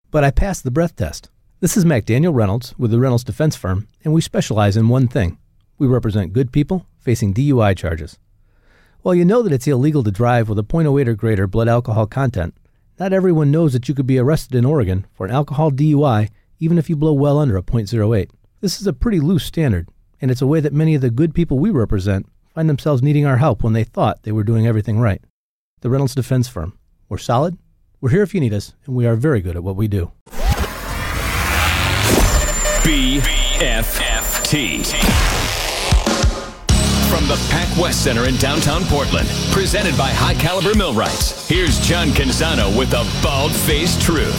but I passed the breath test. This is McDaniel Reynolds with the Reynolds Defense Firm, and we specialize in one thing. We represent good people facing DUI charges. While you know that it's illegal to drive with a .08 or greater blood alcohol content, not everyone knows that you could be arrested in Oregon for an alcohol DUI even if you blow well under a .08. This is a pretty loose standard, and it's a way that many of the good people we represent find themselves needing our help when they thought they were doing everything right. The Reynolds Defense Firm. We're solid, we're here if you need us, and we are very good at what we do. BFFT. From the PacWest Center in downtown Portland, presented by High Caliber Millwrights, here's John Canzano with the bald-faced truth.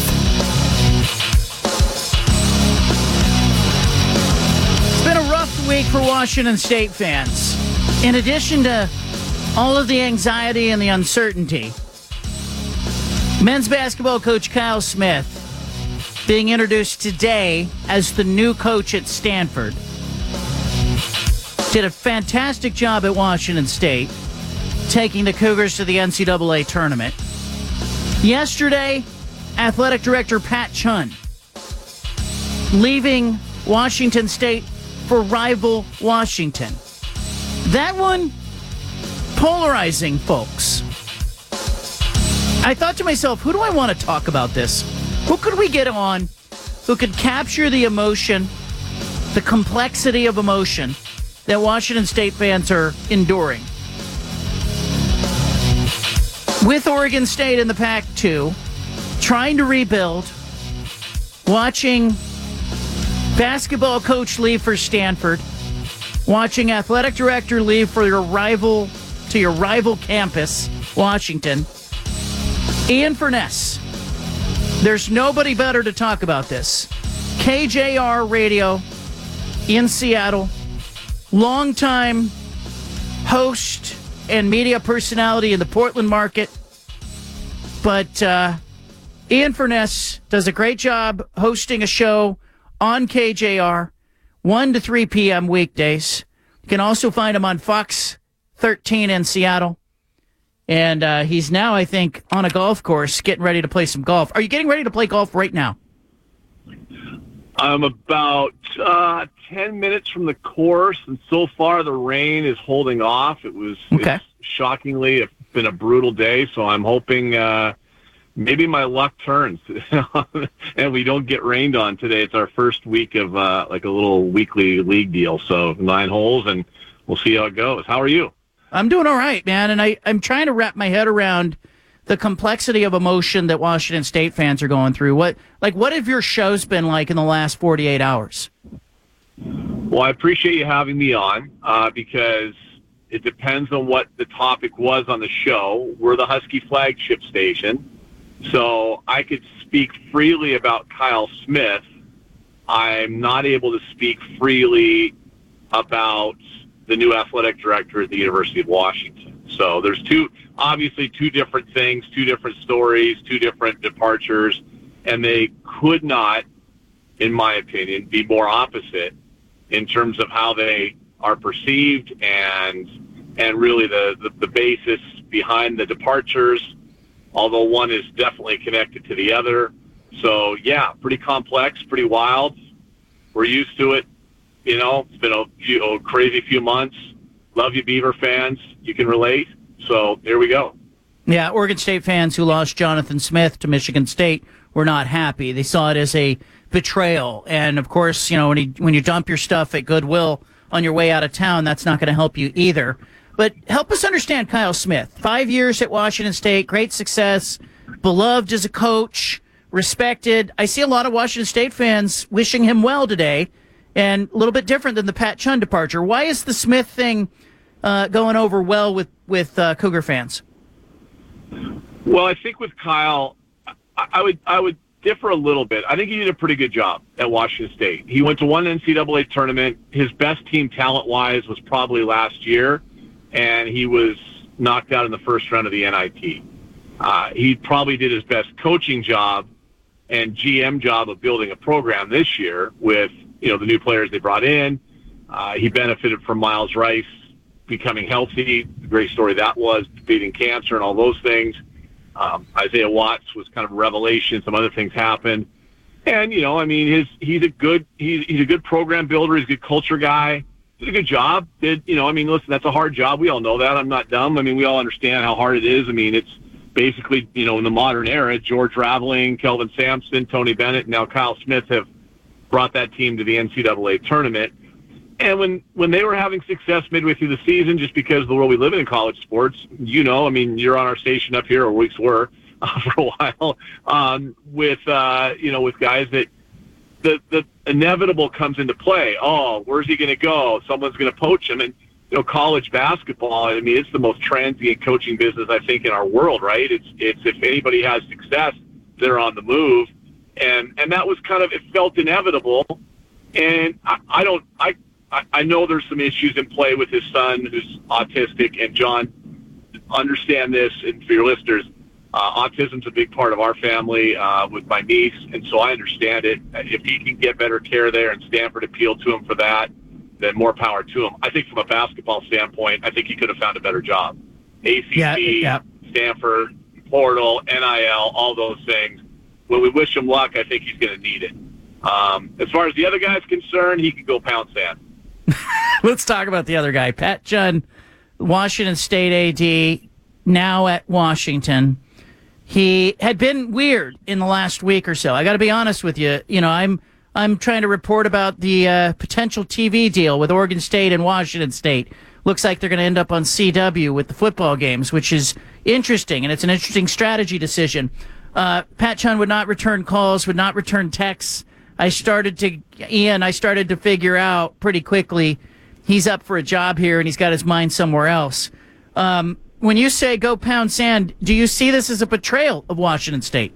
It's been a rough week for Washington State fans. In addition to all of the anxiety and the uncertainty, men's basketball coach Kyle Smith being introduced today as the new coach at Stanford. Did a fantastic job at Washington State, taking the Cougars to the NCAA tournament. Yesterday, athletic director Pat Chun leaving Washington State for rival Washington. That one, polarizing, folks. I thought to myself, who do I want to talk about this? Who could we get on who could capture the emotion, the complexity of emotion that Washington State fans are enduring? With Oregon State in the Pac-2, trying to rebuild, watching basketball coach leave for Stanford, watching athletic director leave for your rival campus, Washington. Ian Furness. There's nobody better to talk about this. KJR Radio in Seattle. Longtime host and media personality in the Portland market. But Ian Furness does a great job hosting a show on KJR, 1 to 3 p.m. weekdays. You can also find him on Fox 13 in Seattle. And he's now, I think, on a golf course getting ready to play some golf. Are you getting ready to play golf right now? I'm about 10 minutes from the course, and so far the rain is holding off. It's shockingly been a brutal day, so I'm hoping maybe my luck turns and we don't get rained on today. It's our first week of like a little weekly league deal, so 9 holes, and we'll see how it goes. How are you? I'm doing all right, man, and I'm trying to wrap my head around the complexity of emotion that Washington State fans are going through. What have your shows been like in the last 48 hours? Well, I appreciate you having me on because it depends on what the topic was on the show. We're the Husky flagship station, so I could speak freely about Kyle Smith. I'm not able to speak freely about the new athletic director at the University of Washington. So there's two different things, 2 different stories, 2 different departures, and they could not, in my opinion, be more opposite in terms of how they are perceived and really the basis behind the departures, although one is definitely connected to the other. So, yeah, pretty complex, pretty wild. We're used to it. You know, it's been a crazy few months. Love you, Beaver fans. You can relate. So here we go. Yeah, Oregon State fans who lost Jonathan Smith to Michigan State were not happy. They saw it as a betrayal. And, of course, you know, when you dump your stuff at Goodwill on your way out of town, that's not going to help you either. But help us understand Kyle Smith. 5 years at Washington State, great success, beloved as a coach, respected. I see a lot of Washington State fans wishing him well today, and a little bit different than the Pat Chun departure. Why is the Smith thing going over well with Cougar fans? Well, I think with Kyle, I would differ a little bit. I think he did a pretty good job at Washington State. He went to one NCAA tournament. His best team talent-wise was probably last year, and he was knocked out in the first round of the NIT. He probably did his best coaching job and GM job of building a program this year with, you know, the new players they brought in. He benefited from Miles Rice becoming healthy. Great story that was, beating cancer and all those things. Isaiah Watts was kind of a revelation. Some other things happened. And, I mean, he's a good program builder. He's a good culture guy. Did a good job. Listen, that's a hard job. We all know that. I'm not dumb. I mean, we all understand how hard it is. I mean, it's basically, in the modern era, George Raveling, Kelvin Sampson, Tony Bennett, and now Kyle Smith have brought that team to the NCAA tournament. And when they were having success midway through the season, just because of the world we live in college sports, you're on our station up here, or weeks were for a while, with guys that the inevitable comes into play. Oh, where's he going to go? Someone's going to poach him. And, college basketball, I mean, it's the most transient coaching business, I think, in our world, right? It's if anybody has success, they're on the move. And that was kind of, it felt inevitable. And I know there's some issues in play with his son who's autistic. And John, understand this, and for your listeners, autism's a big part of our family with my niece, and so I understand it. If he can get better care there and Stanford appealed to him for that, then more power to him. I think from a basketball standpoint, I think he could have found a better job. ACC, Stanford, portal, NIL, all those things. When we wish him luck, I think he's going to need it. As far as the other guy's concerned, he could go pound sand. Let's talk about the other guy. Pat Judd, Washington State AD, now at Washington. He had been weird in the last week or so. I got to be honest with you. I'm trying to report about the potential TV deal with Oregon State and Washington State. Looks like they're going to end up on CW with the football games, which is interesting, and it's an interesting strategy decision. Pat Judd would not return calls, would not return texts. I started to figure out pretty quickly he's up for a job here and he's got his mind somewhere else. When you say go pound sand, do you see this as a betrayal of Washington State?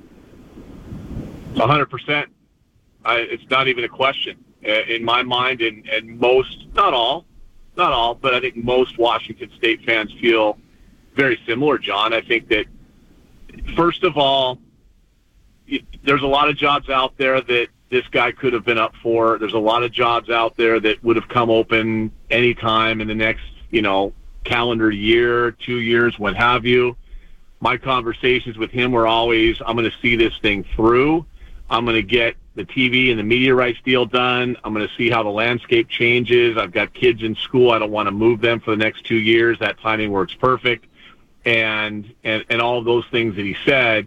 100%. It's not even a question in my mind, and most, not all, but I think most Washington State fans feel very similar, John. I think that, first of all, there's a lot of jobs out there that this guy could have been up for. There's a lot of jobs out there that would have come open anytime in the next, calendar year, 2 years, what have you. My conversations with him were always, I'm going to see this thing through. I'm going to get the TV and the media rights deal done. I'm going to see how the landscape changes. I've got kids in school. I don't want to move them for the next 2 years. That timing works perfect. And all of those things that he said,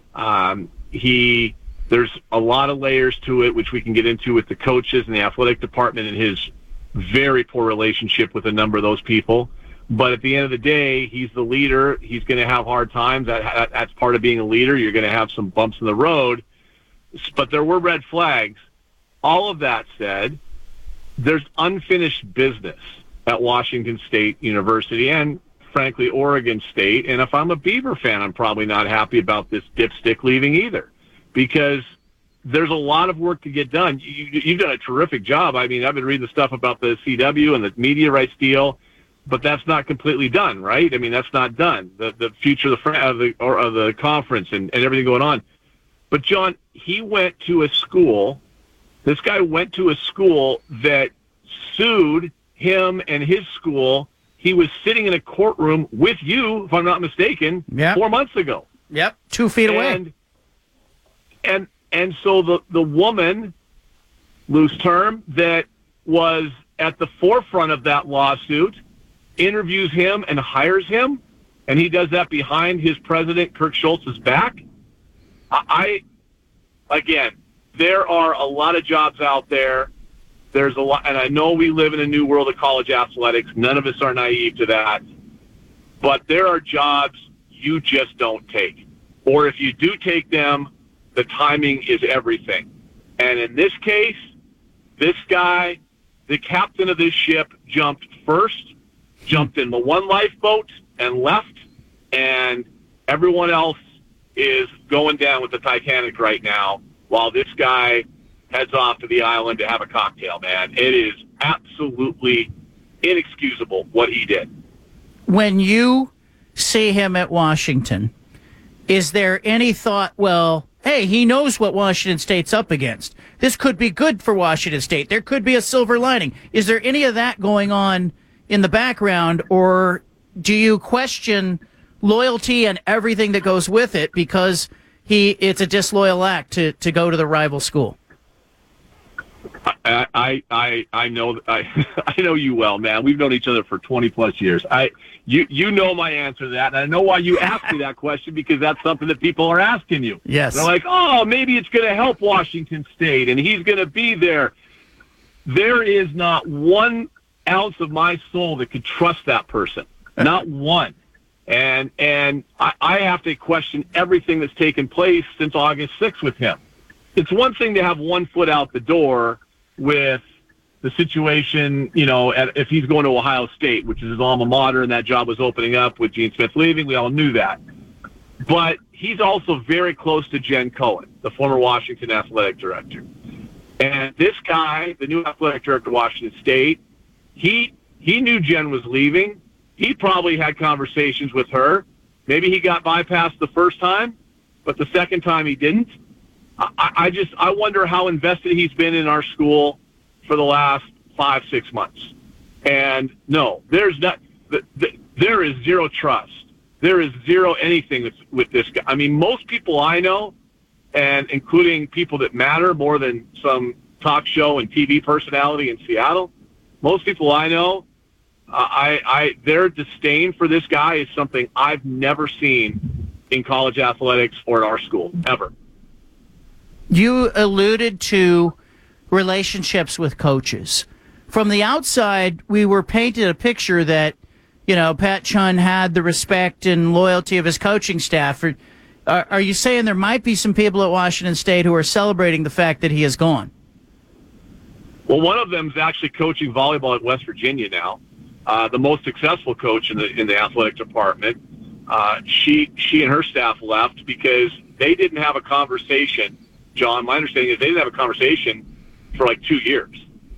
there's a lot of layers to it, which we can get into with the coaches and the athletic department and his very poor relationship with a number of those people. But at the end of the day, he's the leader. He's going to have hard times. That's part of being a leader. You're going to have some bumps in the road. But there were red flags. All of that said, there's unfinished business at Washington State University and, frankly, Oregon State. And if I'm a Beaver fan, I'm probably not happy about this dipstick leaving either, because there's a lot of work to get done. You've done a terrific job. I mean, I've been reading the stuff about the CW and the media rights deal, but that's not completely done, right? I mean, that's not done. The future of the conference and everything going on. But, John, he went to a school. This guy went to a school that sued him and his school. He was sitting in a courtroom with you, if I'm not mistaken, 4 months ago. Yep, 2 feet away. And so the woman, loose term, that was at the forefront of that lawsuit interviews him and hires him, and he does that behind his president, Kirk Schultz's back. Again, there are a lot of jobs out there. There's a lot, and I know we live in a new world of college athletics. None of us are naive to that. But there are jobs you just don't take. Or if you do take them, the timing is everything. And in this case, this guy, the captain of this ship, jumped in the one lifeboat and left, and everyone else is going down with the Titanic right now while this guy heads off to the island to have a cocktail, man. It is absolutely inexcusable what he did. When you see him at Washington, is there any thought, well, hey, he knows what Washington State's up against. This could be good for Washington State. There could be a silver lining. Is there any of that going on in the background, or do you question loyalty and everything that goes with it because it's a disloyal act to go to the rival school? I know I know you well, man. We've known each other for 20 plus years. You know my answer to that, and I know why you asked me that question, because that's something that people are asking you. Yes. They're like, oh, maybe it's going to help Washington State, and he's going to be there. There is not 1 ounce of my soul that could trust that person. Not one. And I have to question everything that's taken place since August 6th with him. It's one thing to have 1 foot out the door with the situation, if he's going to Ohio State, which is his alma mater, and that job was opening up with Gene Smith leaving. We all knew that. But he's also very close to Jen Cohen, the former Washington athletic director. And this guy, the new athletic director of Washington State, he knew Jen was leaving. He probably had conversations with her. Maybe he got bypassed the first time, but the second time he didn't. I wonder how invested he's been in our school for the last 5-6 months. And no, there is zero trust. There is zero anything with this guy. I mean, most people I know, and including people that matter more than some talk show and TV personality in Seattle, most people I know, their disdain for this guy is something I've never seen in college athletics or at our school, ever. You alluded to relationships with coaches. From the outside, we were painted a picture that, Pat Chun had the respect and loyalty of his coaching staff. Are you saying there might be some people at Washington State who are celebrating the fact that he is gone? Well, one of them is actually coaching volleyball at West Virginia now. The most successful coach in the athletic department. She and her staff left because they didn't have a conversation. John, my understanding is they didn't have a conversation for like 2 years.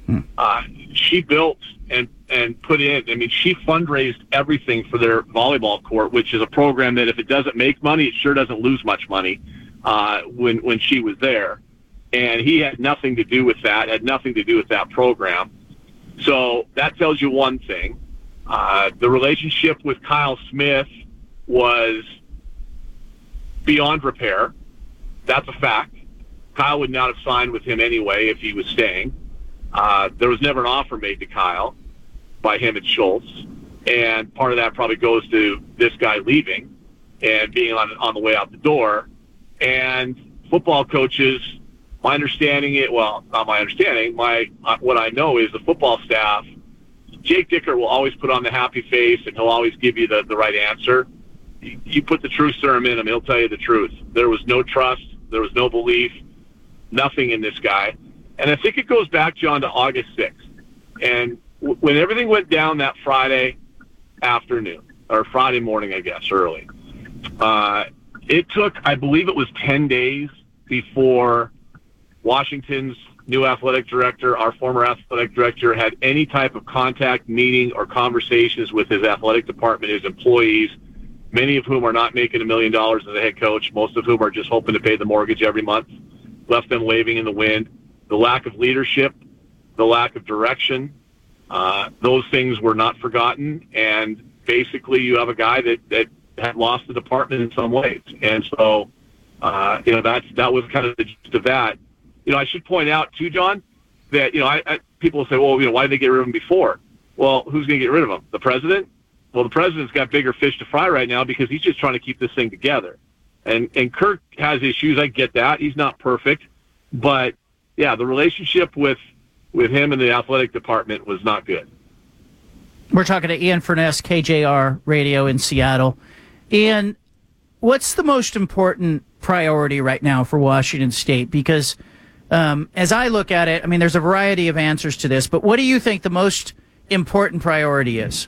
She built and put in, she fundraised everything for their volleyball court, which is a program that if it doesn't make money, it sure doesn't lose much money when she was there. And he had nothing to do with that, had nothing to do with that program. So that tells you one thing. The relationship with Kyle Smith was beyond repair. That's a fact. Kyle would not have signed with him anyway if he was staying. There was never an offer made to Kyle by him and Schultz. And part of that probably goes to this guy leaving and being on the way out the door. And football coaches, my understanding, not my understanding, what I know is the football staff, Jake Dicker will always put on the happy face and he'll always give you the right answer. You put the truth serum in him, he'll tell you the truth. There was no trust. There was no belief, nothing in this guy. And I think it goes back, John, to August 6th. And when everything went down that Friday afternoon, or Friday morning, I guess, early, it took, I believe it was 10 days before Washington's new athletic director, our former athletic director, had any type of contact, meeting, or conversations with his athletic department, his employees, many of whom are not making $1 million as a head coach, most of whom are just hoping to pay the mortgage every month, left them waving in the wind. The lack of leadership, the lack of direction, those things were not forgotten. And basically you have a guy that had lost the department in some ways. And so, that was kind of the gist of that. I should point out too, John, that, people will say, well, why did they get rid of him before? Well, who's going to get rid of him? The president? Well, the president's got bigger fish to fry right now because he's just trying to keep this thing together. And Kirk has issues. I get that. He's not perfect. But, yeah, the relationship with him and the athletic department was not good. We're talking to Ian Furness, KJR Radio in Seattle. Ian, what's the most important priority right now for Washington State? Because as I look at it, there's a variety of answers to this, but what do you think the most important priority is?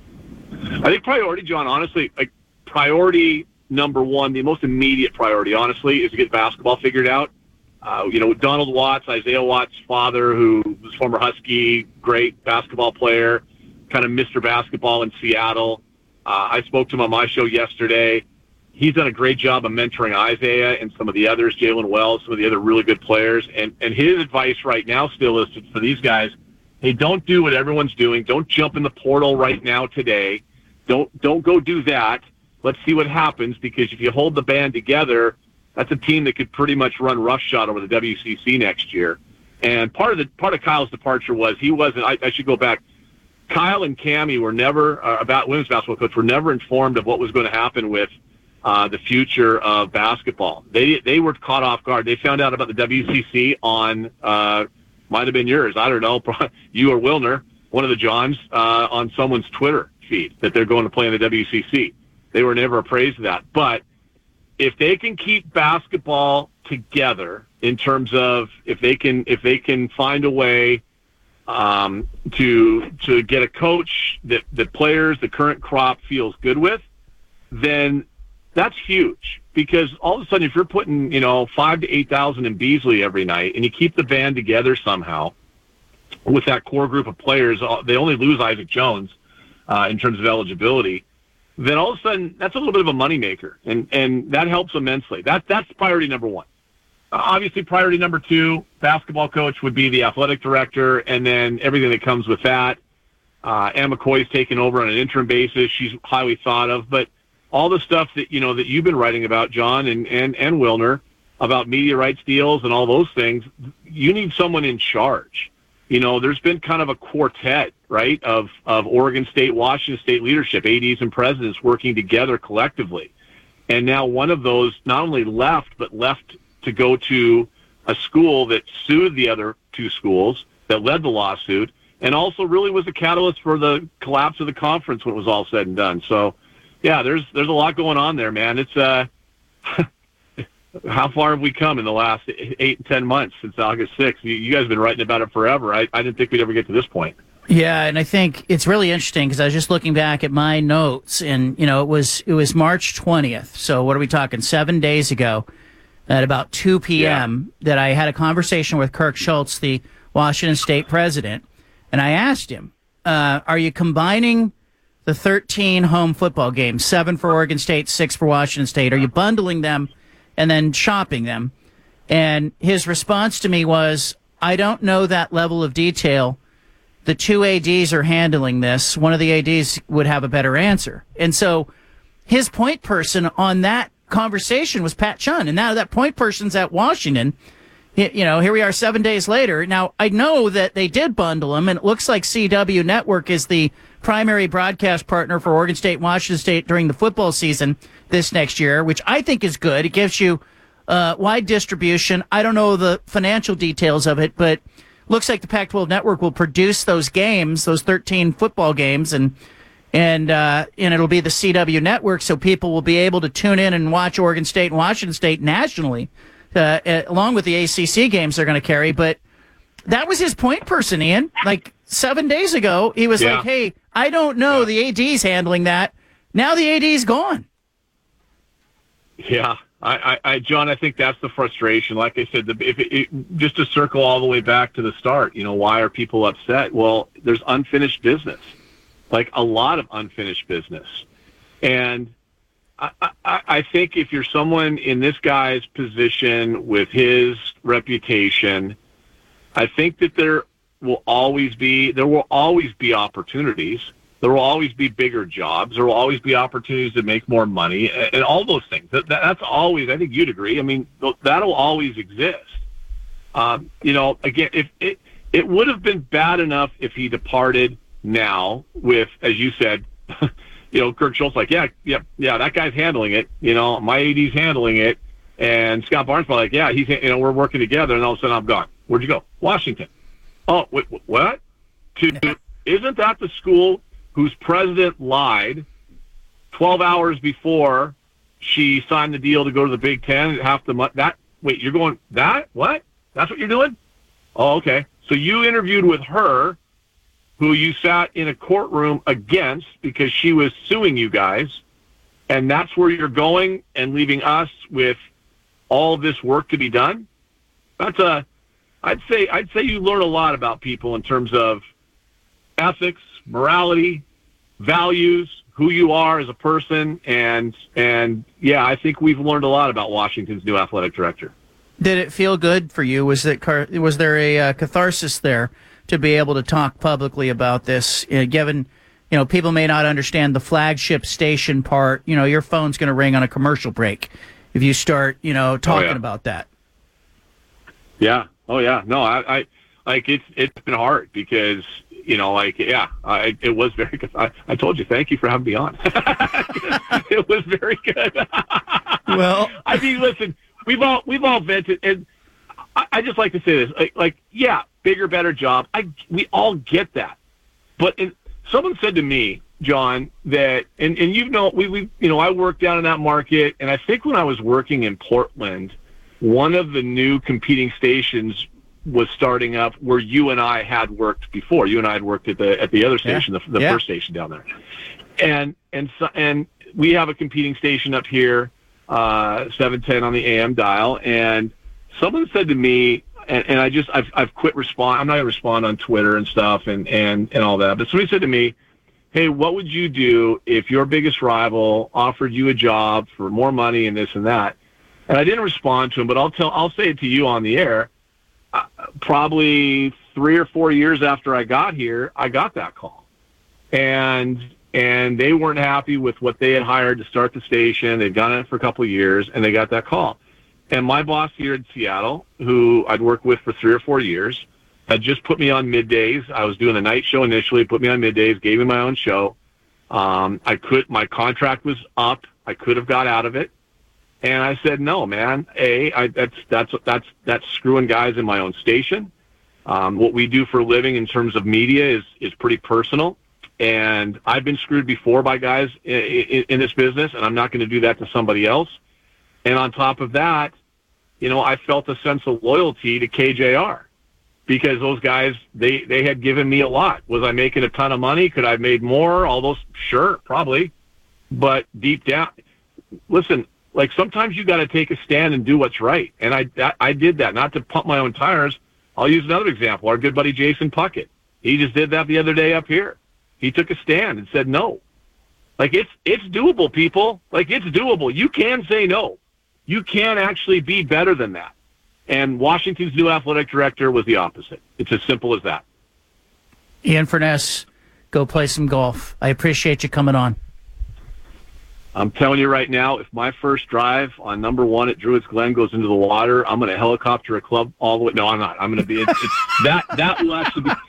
I think priority, John, honestly, priority number one, the most immediate priority, honestly, is to get basketball figured out. Donald Watts, Isaiah Watts' father, who was former Husky, great basketball player, kind of Mr. Basketball in Seattle. I spoke to him on my show yesterday. He's done a great job of mentoring Isaiah and some of the others, Jalen Wells, some of the other really good players. And his advice right now still is for these guys, hey, don't do what everyone's doing. Don't jump in the portal right now today. Don't go do that. Let's see what happens, because if you hold the band together, That's a team that could pretty much run roughshod over the WCC next year. And part of Kyle's departure was he wasn't. I should go back. Kyle and Cammie were never about women's basketball coach were never informed of what was going to happen with the future of basketball. They were caught off guard. They found out about the WCC on might have been yours. I don't know, you or Wilner, one of the Johns, on someone's Twitter feed that they're going to play in the WCC. They were never appraised of that. But if they can keep basketball together in terms of if they can find a way to get a coach that the players, the current crop feels good with, then that's huge. Because all of a sudden, if you're putting 5,000 to 8,000 in Beasley every night, and you keep the band together somehow with that core group of players, they only lose Isaac Jones in terms of eligibility. Then all of a sudden, that's a little bit of a moneymaker, and that helps immensely. That's priority number one. Obviously, priority number two, basketball coach would be the athletic director, and then everything that comes with that. Ann McCoy's taken over on an interim basis. She's highly thought of, but all the stuff that that you've been writing about, John and Wilner, about media rights deals and all those things, you need someone in charge. There's been kind of a quartet, right, of Oregon State, Washington State leadership, ADs and presidents working together collectively. And now one of those not only left, but left to go to a school that sued the other two schools that led the lawsuit, and also really was a catalyst for the collapse of the conference when it was all said and done. So, yeah, there's a lot going on there, man. It's how far have we come in the last 8 and 10 months since August 6th? You guys have been writing about it forever. I didn't think we'd ever get to this point. Yeah, and I think it's really interesting because I was just looking back at my notes, and it was March 20th. So what are we talking? 7 days ago, at about 2 p.m. that I had a conversation with Kirk Schultz, the Washington State president, and I asked him, "Are you combining the 13 home football games, 7 for Oregon State, 6 for Washington State? Are you bundling them and then shopping them?" And his response to me was, "I don't know that level of detail. The two ADs are handling this. One of the ADs would have a better answer." And so his point person on that conversation was Pat Chun. And now that point person's at Washington. Here we are 7 days later. Now, I know that they did bundle them, and it looks like CW Network is the primary broadcast partner for Oregon State, Washington State during the football season this next year, which I think is good. It gives you wide distribution. I don't know the financial details of it, but looks like the Pac-12 Network will produce those games, those 13 football games, and it'll be the CW Network, so people will be able to tune in and watch Oregon State and Washington State nationally, along with the ACC games they're going to carry. But that was his point person, Ian. Like 7 days ago, he was like, "Hey, I don't know. The AD's handling that." Now the AD's gone. Yeah. John, I think that's the frustration. Like I said, just to circle all the way back to the start, why are people upset? Well, there's unfinished business, like a lot of unfinished business. And I think if you're someone in this guy's position with his reputation, I think that there will always be opportunities. There will always be bigger jobs. There will always be opportunities to make more money, and all those things. That's always, I think you'd agree. I mean, that'll always exist. Again, if it would have been bad enough if he departed now with, as you said, Kirk Schultz, like, yeah, that guy's handling it. My AD's handling it, and Scott Barnes probably like, yeah, he's, we're working together, and all of a sudden I'm gone. Where'd you go? Washington. Oh, wait, what? Isn't that the school whose president lied 12 hours before she signed the deal to go to the Big Ten? Half the month. Wait, you're going that? What? That's what you're doing? Oh, okay. So you interviewed with her, who you sat in a courtroom against because she was suing you guys, and that's where you're going and leaving us with all this work to be done? I'd say you learn a lot about people in terms of ethics, morality, values, who you are as a person, and yeah, I think we've learned a lot about Washington's new athletic director. Did it feel good for you? Was there a catharsis there to be able to talk publicly about this, given, people may not understand the flagship station part. Your phone's going to ring on a commercial break. if you start, talking about that. Yeah. Oh yeah. No, I like it's been hard because, it was very good. I told you, thank you for having me on. It was very good. Well, I mean, listen, we've all vented, and I just like to say this, yeah, bigger, better job. We all get that. But someone said to me, John, that, and I worked down in that market, and I think when I was working in Portland, one of the new competing stations was starting up where you and I had worked before. You and I had worked at the other station, the first station down there, and we have a competing station up here, 710 on the AM dial, and someone said to me, and I've quit respond. I'm not going to respond on Twitter and stuff and all that. But somebody said to me, hey, what would you do if your biggest rival offered you a job for more money and this and that? And I didn't respond to him, but I'll say it to you on the air. Probably 3 or 4 years after I got here, I got that call, and they weren't happy with what they had hired to start the station. They'd gone in it for a couple of years, and they got that call. And my boss here in Seattle, who I'd worked with for 3 or 4 years, had just put me on middays. I was doing the night show initially, put me on middays, gave me my own show. My contract was up. I could have got out of it. And I said, no, man, that's screwing guys in my own station. What we do for a living in terms of media is pretty personal. And I've been screwed before by guys in this business, and I'm not going to do that to somebody else. And on top of that, I felt a sense of loyalty to KJR because those guys, they had given me a lot. Was I making a ton of money? Could I have made more? All those, sure, probably. But deep down, listen, sometimes you got to take a stand and do what's right. And I did that, not to pump my own tires. I'll use another example. Our good buddy Jason Puckett. He just did that the other day up here. He took a stand and said no. It's doable, people. It's doable. You can say no. You can actually be better than that. And Washington's new athletic director was the opposite. It's as simple as that. Ian Furness, go play some golf. I appreciate you coming on. I'm telling you right now, if my first drive on number 1 at Druids Glen goes into the water, I'm going to helicopter a club all the way. No, I'm not. I'm going to be that will actually be.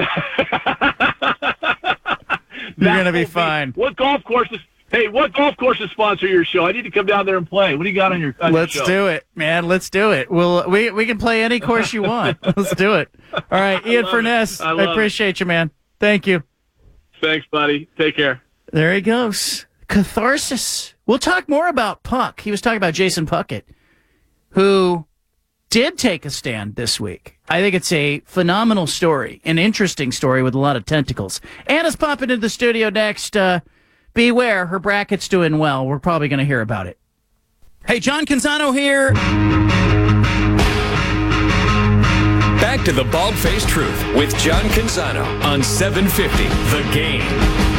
You're going to be fine. What golf courses sponsor your show? I need to come down there and play. What do you got on your show? Let's do it, man. Let's do it. We can play any course you want. Let's do it. All right, Ian Furness, I appreciate you, man. Thank you. Thanks, buddy. Take care. There he goes. Catharsis. We'll talk more about Puck. He was talking about Jason Puckett, who did take a stand this week. I think it's a phenomenal story, an interesting story with a lot of tentacles. Anna's popping into the studio next. Beware, her bracket's doing well. We're probably going to hear about it. Hey, John Canzano here. Back to the Bald-Faced Truth with John Canzano on 750 The Game.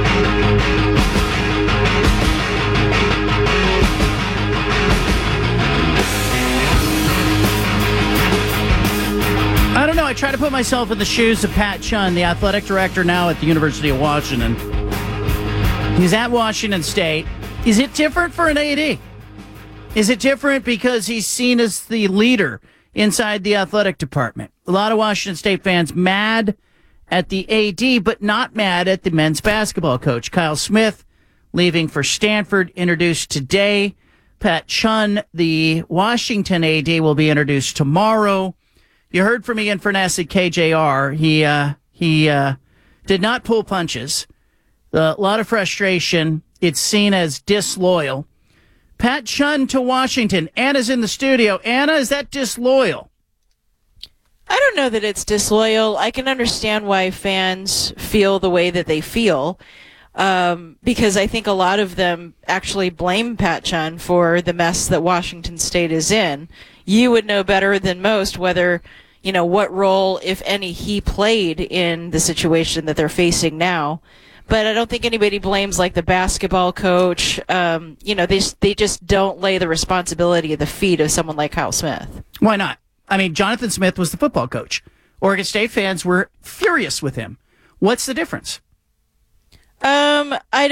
I don't know. I try to put myself in the shoes of Pat Chun, the athletic director now at the University of Washington. He's at Washington State. Is it different for an AD? Is it different because he's seen as the leader inside the athletic department? A lot of Washington State fans mad at the AD, but not mad at the men's basketball coach. Kyle Smith, leaving for Stanford, introduced today. Pat Chun, the Washington AD, will be introduced tomorrow. You heard from Ian Furness at KJR. He did not pull punches. A lot of frustration. It's seen as disloyal. Pat Chun to Washington. Anna's in the studio. Anna, is that disloyal? I don't know that it's disloyal. I can understand why fans feel the way that they feel, because I think a lot of them actually blame Pat Chun for the mess that Washington State is in. You would know better than most whether, what role, if any, he played in the situation that they're facing now. But I don't think anybody blames the basketball coach. They just don't lay the responsibility at the feet of someone like Kyle Smith. Why not? I mean, Jonathan Smith was the football coach. Oregon State fans were furious with him. What's the difference? I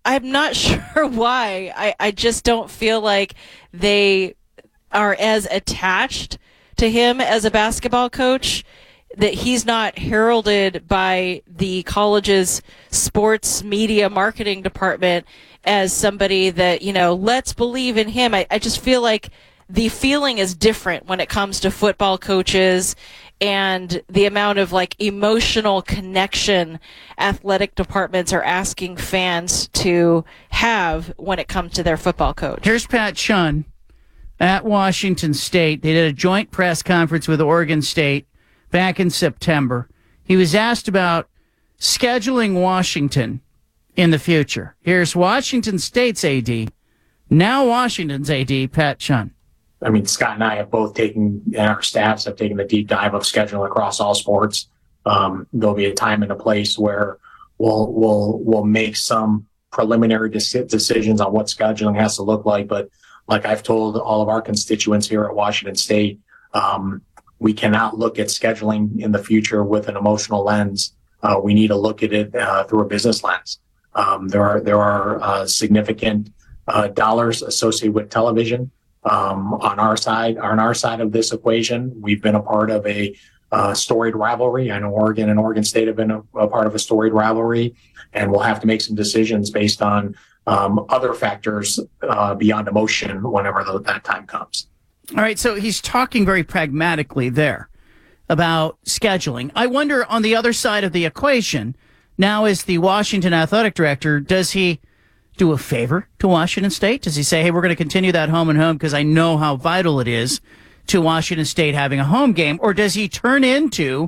I'm not sure why. I just don't feel like they are as attached to him as a basketball coach, that he's not heralded by the college's sports media marketing department as somebody that, let's believe in him. I just feel like the feeling is different when it comes to football coaches and the amount of emotional connection athletic departments are asking fans to have when it comes to their football coach. Here's Pat Chun at Washington State. They did a joint press conference with Oregon State back in September. He was asked about scheduling Washington in the future. Here's Washington State's AD, now Washington's AD, Pat Chun. I mean, Scott and I have both taken, and our staffs have taken the deep dive of scheduling across all sports. There'll be a time and a place where we'll make some preliminary decisions on what scheduling has to look like. But like I've told all of our constituents here at Washington State, we cannot look at scheduling in the future with an emotional lens. We need to look at it through a business lens. There are significant dollars associated with television. On our side of this equation, we've been a part of a storied rivalry. I know Oregon and Oregon State have been a part of a storied rivalry, and we'll have to make some decisions based on other factors beyond emotion whenever that time comes. All right, so he's talking very pragmatically there about scheduling. I wonder, on the other side of the equation, now as the Washington athletic director, does he do a favor to Washington State? Does he say, hey, we're going to continue that home and home because I know how vital it is to Washington State having a home game? Or does he turn into,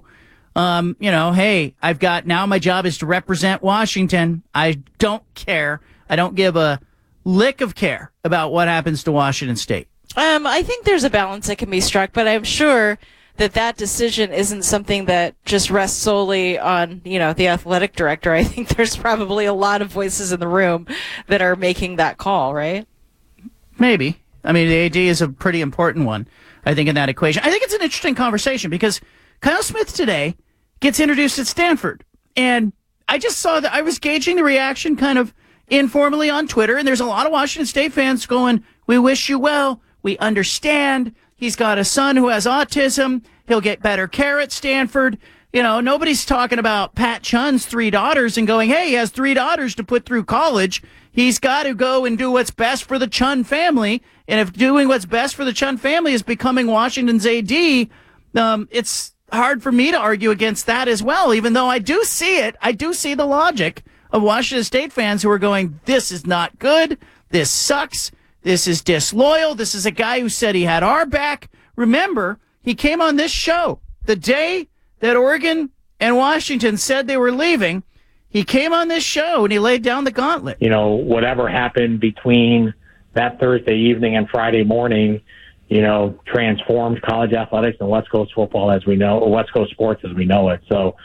hey, I've got, now my job is to represent Washington. I don't care. I don't give a lick of care about what happens to Washington State. I think there's a balance that can be struck, but I'm sure that decision isn't something that just rests solely on, the athletic director. I think there's probably a lot of voices in the room that are making that call, right? Maybe. I mean, the AD is a pretty important one, I think, in that equation. I think it's an interesting conversation because Kyle Smith today gets introduced at Stanford. And I just saw that I was gauging the reaction kind of informally on Twitter, and there's a lot of Washington State fans going, we wish you well. We understand. He's got a son who has autism. He'll get better care at Stanford. Nobody's talking about Pat Chun's 3 daughters and going, hey, he has 3 daughters to put through college. He's got to go and do what's best for the Chun family. And if doing what's best for the Chun family is becoming Washington's AD, it's hard for me to argue against that as well, even though I do see it. I do see the logic of Washington State fans who are going, this is not good. This sucks. This is disloyal. This is a guy who said he had our back. Remember, he came on this show the day that Oregon and Washington said they were leaving. He came on this show and he laid down the gauntlet. Whatever happened between that Thursday evening and Friday morning, transformed college athletics and West Coast football as we know, or West Coast sports as we know it. So,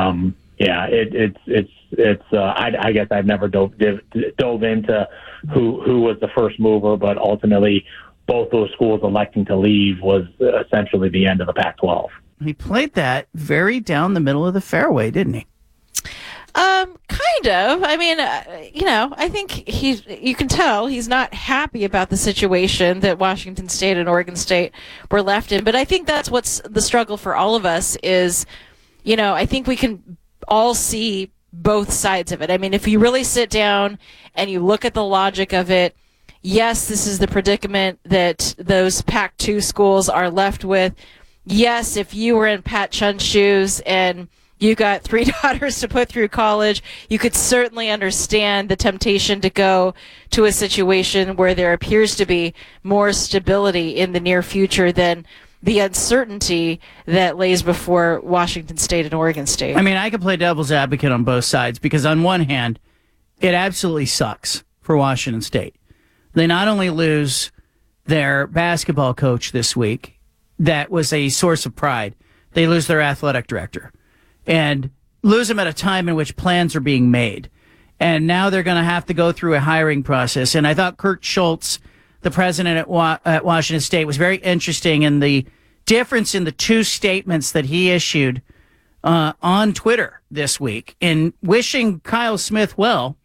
I guess I've never dove into who was the first mover, but ultimately both those schools electing to leave was essentially the end of the Pac-12. He played that very down the middle of the fairway, didn't he? Kind of. I mean, I think you can tell he's not happy about the situation that Washington State and Oregon State were left in. But I think that's what's the struggle for all of us is, I think we can all see both sides of it. I mean, if you really sit down and you look at the logic of it, yes, this is the predicament that those Pac-2 schools are left with. Yes, if you were in Pat Chun's shoes and you got 3 daughters to put through college, you could certainly understand the temptation to go to a situation where there appears to be more stability in the near future than the uncertainty that lays before Washington State and Oregon State. I mean, I could play devil's advocate on both sides because on one hand, it absolutely sucks for Washington State. They not only lose their basketball coach this week, that was a source of pride, they lose their athletic director and lose him at a time in which plans are being made. And now they're going to have to go through a hiring process. And I thought Kurt Schultz, the president at Washington State, was very interesting in the difference in the 2 statements that he issued on Twitter this week in wishing Kyle Smith well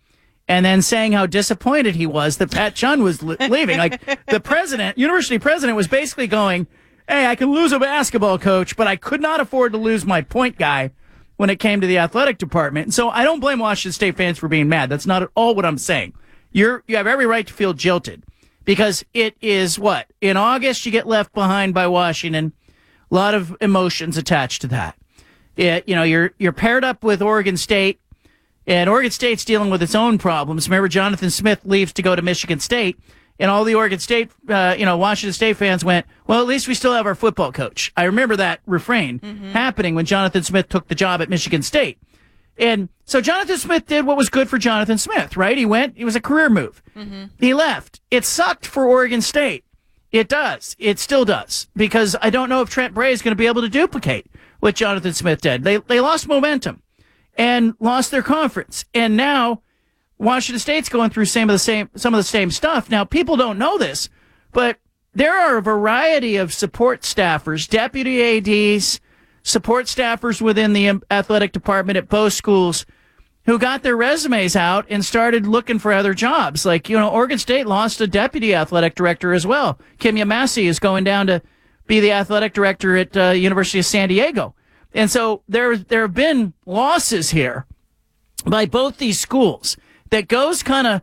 and then saying how disappointed he was that Pat Chun was leaving. Like the president, university president, was basically going, hey, I can lose a basketball coach, but I could not afford to lose my point guy when it came to the athletic department. And so I don't blame Washington State fans for being mad. That's not at all what I'm saying. You have every right to feel jilted because it is what? In August, you get left behind by Washington. A lot of emotions attached to that. You're paired up with Oregon State, and Oregon State's dealing with its own problems. Remember, Jonathan Smith leaves to go to Michigan State, and all the Oregon State, Washington State fans went, well, at least we still have our football coach. I remember that refrain happening when Jonathan Smith took the job at Michigan State. And so Jonathan Smith did what was good for Jonathan Smith, right? It was a career move. He left. It sucked for Oregon State. It does. It still does. Because I don't know if Trent Bray is going to be able to duplicate what Jonathan Smith did. They lost momentum and lost their conference. And now Washington State's going through some of the same stuff. Now, people don't know this, but there are a variety of support staffers, deputy ADs, support staffers within the athletic department at both schools who got their resumes out and started looking for other jobs. Like, Oregon State lost a deputy athletic director as well. Kimya Massey is going down to be the athletic director at University of San Diego. And so there have been losses here by both these schools that goes hand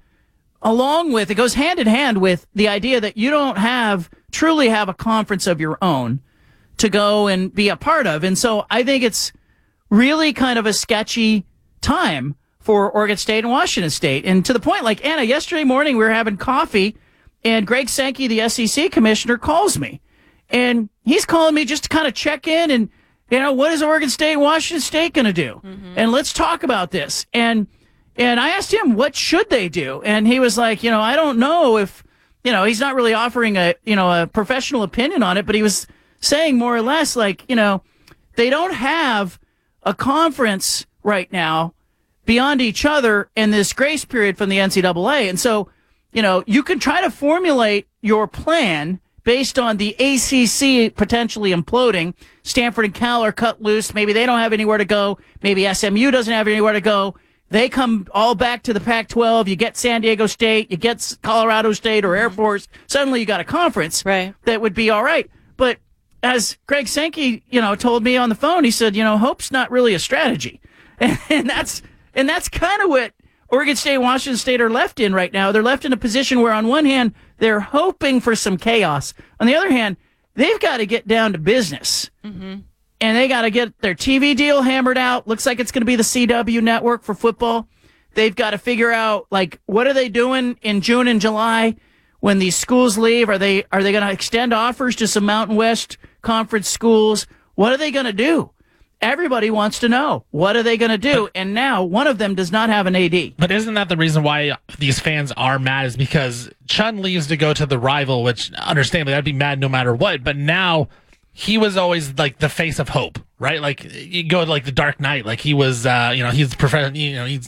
in hand with the idea that you don't truly have a conference of your own to go and be a part of. And so I think it's really kind of a sketchy time for Oregon State and Washington State. And to the point, like, Anna, yesterday morning we were having coffee and Greg Sankey, the SEC commissioner, calls me. And he's calling me just to kind of check in and, what is Oregon State and Washington State going to do? And let's talk about this. And I asked him, what should they do? And he was like, I don't know if, he's not really offering a professional opinion on it, but he was saying more or less like, they don't have a conference right now beyond each other in this grace period from the NCAA. And so, you can try to formulate your plan based on the ACC potentially imploding. Stanford and Cal are cut loose. Maybe they don't have anywhere to go. Maybe SMU doesn't have anywhere to go. They come all back to the Pac-12. You get San Diego State. You get Colorado State or Air Force. Suddenly you got a conference that would be all right. But as Greg Sankey, told me on the phone, he said, hope's not really a strategy. And that's kind of what Oregon State and Washington State are left in right now. They're left in a position where on one hand, they're hoping for some chaos. On the other hand, they've got to get down to business. And they got to get their TV deal hammered out. Looks like it's going to be the CW network for football. They've got to figure out, like, what are they doing in June and July when these schools leave? Are they going to extend offers to some Mountain West Conference schools? What are they going to do? Everybody wants to know. What are they going to do? And now one of them does not have an AD. But isn't that the reason why these fans are mad, is because Chun leaves to go to the rival, which understandably I'd be mad no matter what. But now he was always like the face of hope, right? Like you go to like the Dark Knight, like he was, he's professional, he's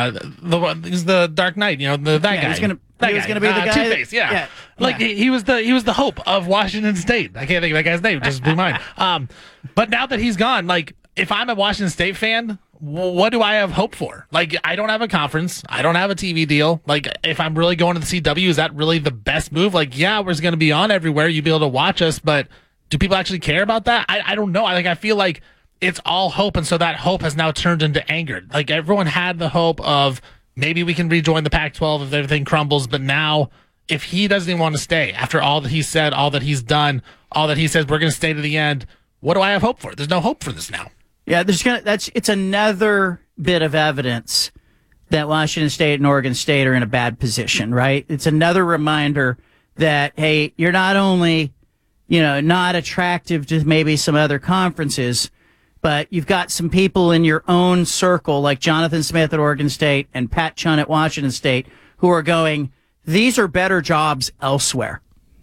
the Dark Knight, that guy. He was going to be the guy. Two-Face, yeah. He was the hope of Washington State. I can't think of that guy's name; just blew mine. But now that he's gone, like if I'm a Washington State fan, what do I have hope for? Like I don't have a conference, I don't have a TV deal. Like if I'm really going to the CW, is that really the best move? Like we're going to be on everywhere, you'll be able to watch us, but do people actually care about that? I don't know. I feel like it's all hope, and so that hope has now turned into anger. Like everyone had the hope of maybe we can rejoin the Pac-12 if everything crumbles, but now if he doesn't even want to stay after all that he said, all that he's done, all that he says we're going to stay to the end, what do I have hope for? There's no hope for this now. Yeah, it's another bit of evidence that Washington State and Oregon State are in a bad position, right? It's another reminder that, hey, you're not only, not attractive to maybe some other conferences, but you've got some people in your own circle like Jonathan Smith at Oregon State and Pat Chun at Washington State who are going, these are better jobs elsewhere.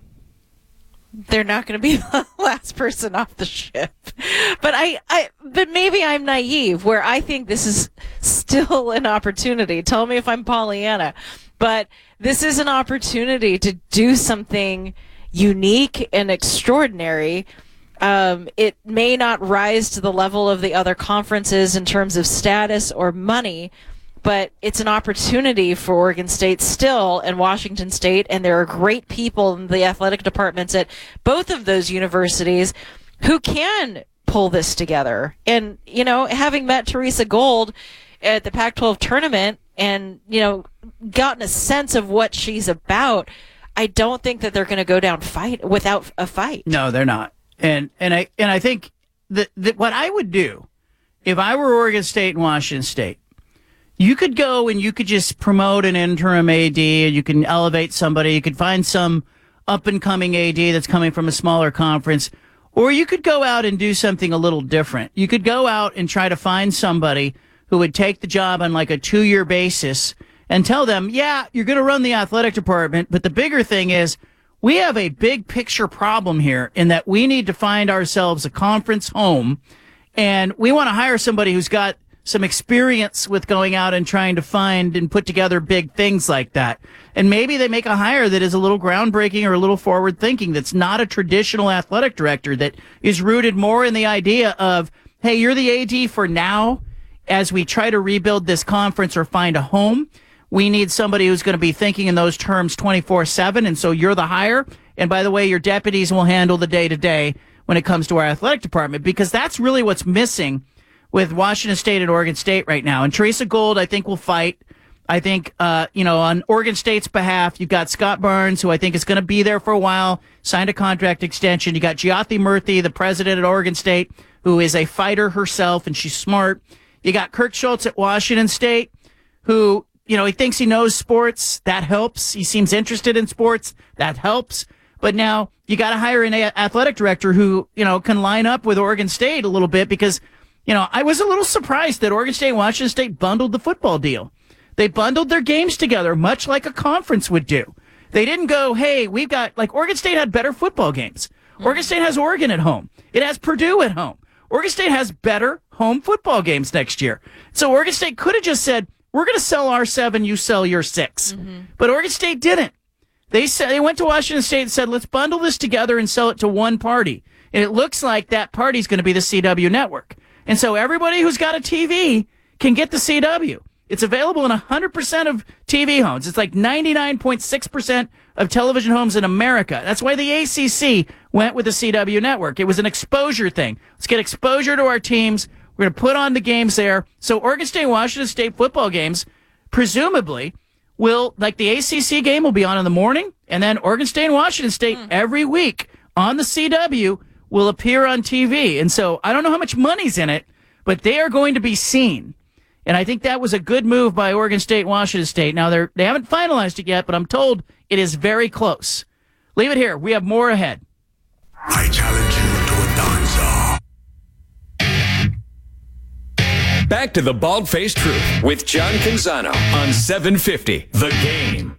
They're not going to be the last person off the ship. But but maybe I'm naive where I think this is still an opportunity. Tell me if I'm Pollyanna. But this is an opportunity to do something unique and extraordinary. It may not rise to the level of the other conferences in terms of status or money, but it's an opportunity for Oregon State still and Washington State, and there are great people in the athletic departments at both of those universities who can pull this together. And, having met Teresa Gold at the Pac-12 tournament and, gotten a sense of what she's about, I don't think that they're going to go down without a fight. No, they're not. And I think that what I would do if I were Oregon State and Washington State, you could go and you could just promote an interim AD, and you can elevate somebody. You could find some up-and-coming AD that's coming from a smaller conference, or you could go out and do something a little different. You could go out and try to find somebody who would take the job on like a 2-year basis and tell them, yeah, you're going to run the athletic department, but the bigger thing is we have a big picture problem here in that we need to find ourselves a conference home, and we want to hire somebody who's got some experience with going out and trying to find and put together big things like that. And maybe they make a hire that is a little groundbreaking or a little forward thinking, that's not a traditional athletic director, that is rooted more in the idea of, hey, you're the AD for now as we try to rebuild this conference or find a home. We need somebody who's going to be thinking in those terms 24/7. And so you're the hire. And by the way, your deputies will handle the day-to-day when it comes to our athletic department, because that's really what's missing with Washington State and Oregon State right now. And Teresa Gold, I think, will fight. I think, on Oregon State's behalf, you've got Scott Barnes, who I think is going to be there for a while, signed a contract extension. You got Jyoti Murthy, the president at Oregon State, who is a fighter herself, and she's smart. You got Kirk Schultz at Washington State, who, he thinks he knows sports. That helps. He seems interested in sports. That helps. But now you got to hire an athletic director who, can line up with Oregon State a little bit, because I was a little surprised that Oregon State and Washington State bundled the football deal. They bundled their games together, much like a conference would do. They didn't go, hey, we've got, like, Oregon State had better football games. Oregon State has Oregon at home. It has Purdue at home. Oregon State has better home football games next year. So Oregon State could have just said, we're going to sell our 7, you sell your 6. But Oregon State didn't. They went to Washington State and said, let's bundle this together and sell it to one party. And it looks like that party's going to be the CW network. And so everybody who's got a TV can get the CW. It's available in 100% of TV homes. It's like 99.6% of television homes in America. That's why the ACC went with the CW network. It was an exposure thing. Let's get exposure to our teams. We're going to put on the games there. So Oregon State, Washington State football games, presumably, will, like the ACC game will be on in the morning, and then Oregon State and Washington State every week on the CW will appear on TV. And so I don't know how much money's in it, but they are going to be seen. And I think that was a good move by Oregon State and Washington State. Now, they haven't finalized it yet, but I'm told it is very close. Leave it here. We have more ahead. I challenge you to a dance-off. Back to the Bald-Faced Truth with John Canzano on 750 The Game.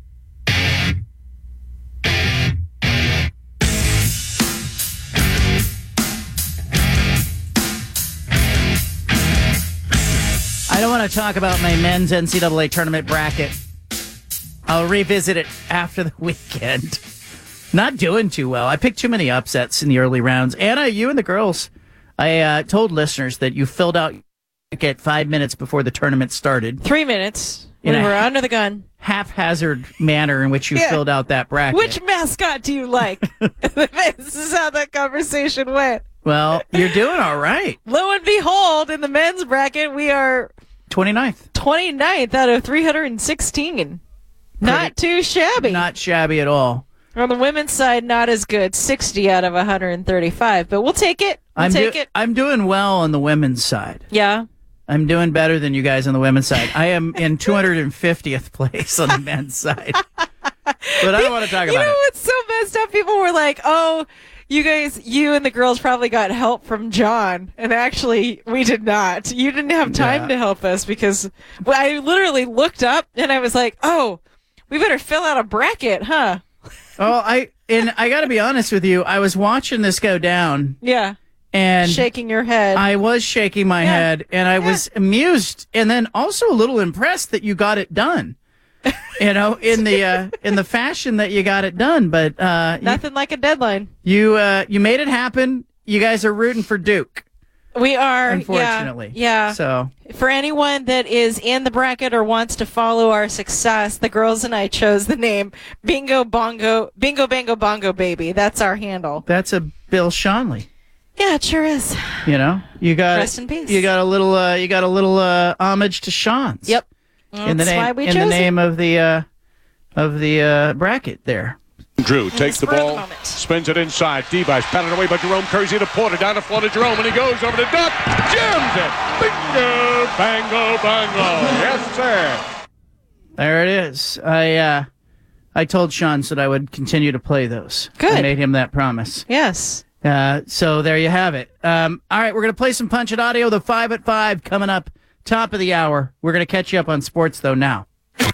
I don't want to talk about my men's NCAA tournament bracket. I'll revisit it after the weekend. Not doing too well. I picked too many upsets in the early rounds. Anna, you and the girls, I told listeners that you filled out at 5 minutes before the tournament started. 3 minutes. We were under the gun. Haphazard manner in which you filled out that bracket. Which mascot do you like? This is how that conversation went. Well, you're doing all right. Lo and behold, in the men's bracket, we are 29th out of 316. Not too shabby. Not shabby at all. On the women's side, not as good. 60 out of 135. But we'll take it. I'm doing well on the women's side. Yeah. I'm doing better than you guys on the women's side. I am in 250th place on the men's side. But I don't want to talk about it. You know what's so messed up? People were like, oh, you and the girls probably got help from John. And actually, we did not. You didn't have time to help us because I literally looked up and I was like, oh, we better fill out a bracket, huh? Well, I got to be honest with you. I was watching this go down. Yeah. And shaking your head. I was shaking my head, and I was amused, and then also a little impressed that you got it done. In the fashion that you got it done, but nothing like a deadline. You made it happen. You guys are rooting for Duke. We are, unfortunately. Yeah. So for anyone that is in the bracket or wants to follow our success, the girls and I chose the name Bingo Bango Bongo Baby. That's our handle. that's a Bill Schonely. Yeah, it sure is. You know, you got Rest in peace. You got a little homage to Sean's. Yep. In the That's name why we in chose the name of the bracket there. Drew takes the spur of the ball, moment. spins it inside. Device patted away by Jerome Kersey to Porter. Down the floor to Jerome, and he goes over to Duck. Jams it. Bingo, bango, bango. Yes, sir. There it is. I told Sean that I would continue to play those. Good. I made him that promise. Yes. So there you have it. All right, we're going to play some Punch It Audio. The 5 at 5 coming up, top of the hour. We're going to catch you up on sports, though, now.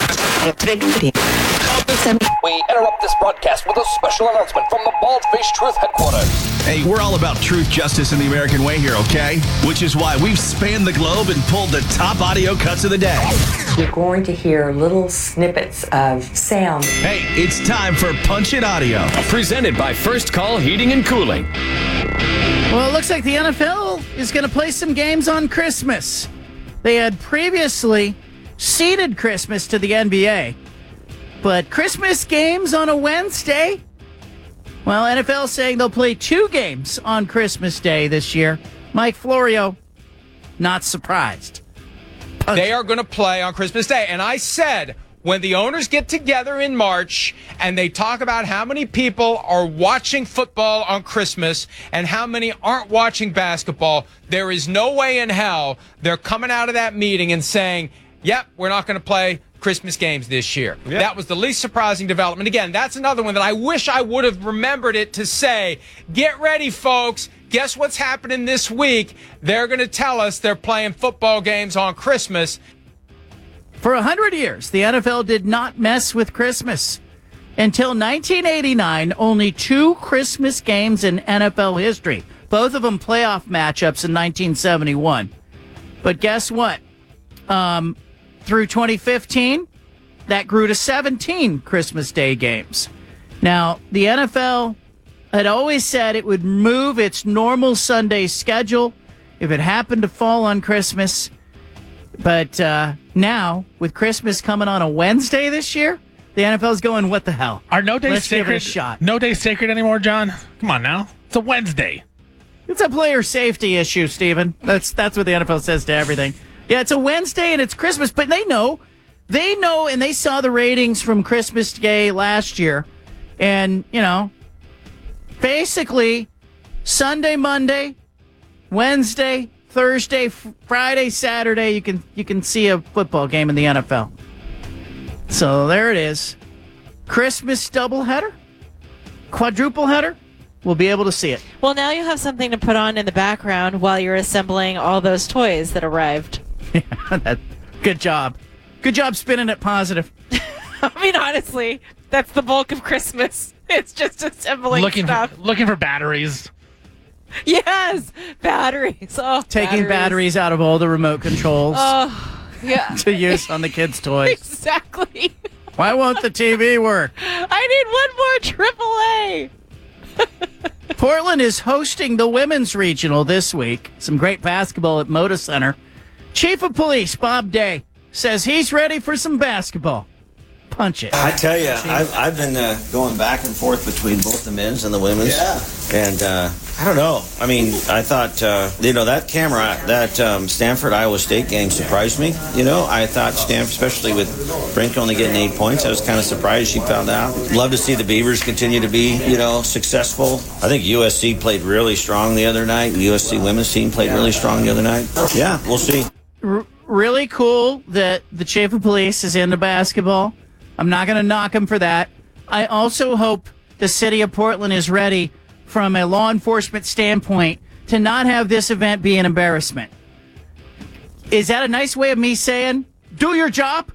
We interrupt this broadcast with a special announcement from the Bald-Faced Truth headquarters. Hey, we're all about truth, justice, and the American way here, okay? Which is why we've spanned the globe and pulled the top audio cuts of the day. You're going to hear little snippets of sound. Hey, it's time for Punch It Audio. Presented by First Call Heating and Cooling. Well, it looks like the NFL is going to play some games on Christmas. They had previously ceded Christmas to the NBA, but Christmas games on a Wednesday? Well, NFL saying they'll play 2 games on Christmas Day this year. Mike Florio, not surprised. They are going to play on Christmas Day. And I said, when the owners get together in March and they talk about how many people are watching football on Christmas and how many aren't watching basketball, there is no way in hell they're coming out of that meeting and saying, yep, we're not going to play Christmas games this year. Yep. That was the least surprising development. Again, that's another one that I wish I would have remembered it to say, get ready, folks. Guess what's happening this week? They're going to tell us they're playing football games on Christmas. For 100 years, the NFL did not mess with Christmas. Until 1989, only 2 Christmas games in NFL history. Both of them playoff matchups in 1971. But guess what? Through 2015, that grew to 17 Christmas Day games. Now, the NFL had always said it would move its normal Sunday schedule if it happened to fall on Christmas. But now, with Christmas coming on a Wednesday this year, the NFL's going, what the hell? Are no days Let's give it sacred? a shot. No days sacred anymore, John? Come on now. It's a Wednesday. It's a player safety issue, Steven. That's what the NFL says to everything. Yeah, it's a Wednesday and it's Christmas, but they know, and they saw the ratings from Christmas Day last year. And, you know, basically Sunday, Monday, Wednesday, Thursday, Friday, Saturday, you can see a football game in the NFL. So there it is. Christmas doubleheader, quadruple header. We'll be able to see it. Well, now you have something to put on in the background while you're assembling all those toys that arrived. Good job. Good job spinning it positive. I mean, honestly, that's the bulk of Christmas. It's just assembling stuff. Looking for batteries. Yes, batteries. Oh, Taking batteries out of all the remote controls. Oh, yeah. To use on the kids' toys. Exactly. Why won't the TV work? I need one more AAA. Portland is hosting the women's regional this week. Some great basketball at Moda Center. Chief of Police Bob Day says he's ready for some basketball. Punch it. I tell you, I've been going back and forth between both the men's and the women's. Yeah. And I don't know. I mean, I thought, that camera, that Stanford Iowa State game surprised me. I thought Stanford, especially with Brink only getting 8 points, I was kind of surprised she found out. Love to see the Beavers continue to be, successful. I think USC played really strong the other night. The USC women's team played really strong the other night. Yeah, we'll see. Really cool that the chief of police is into basketball. I'm not going to knock him for that. I also hope the city of Portland is ready from a law enforcement standpoint to not have this event be an embarrassment. Is that a nice way of me saying, do your job?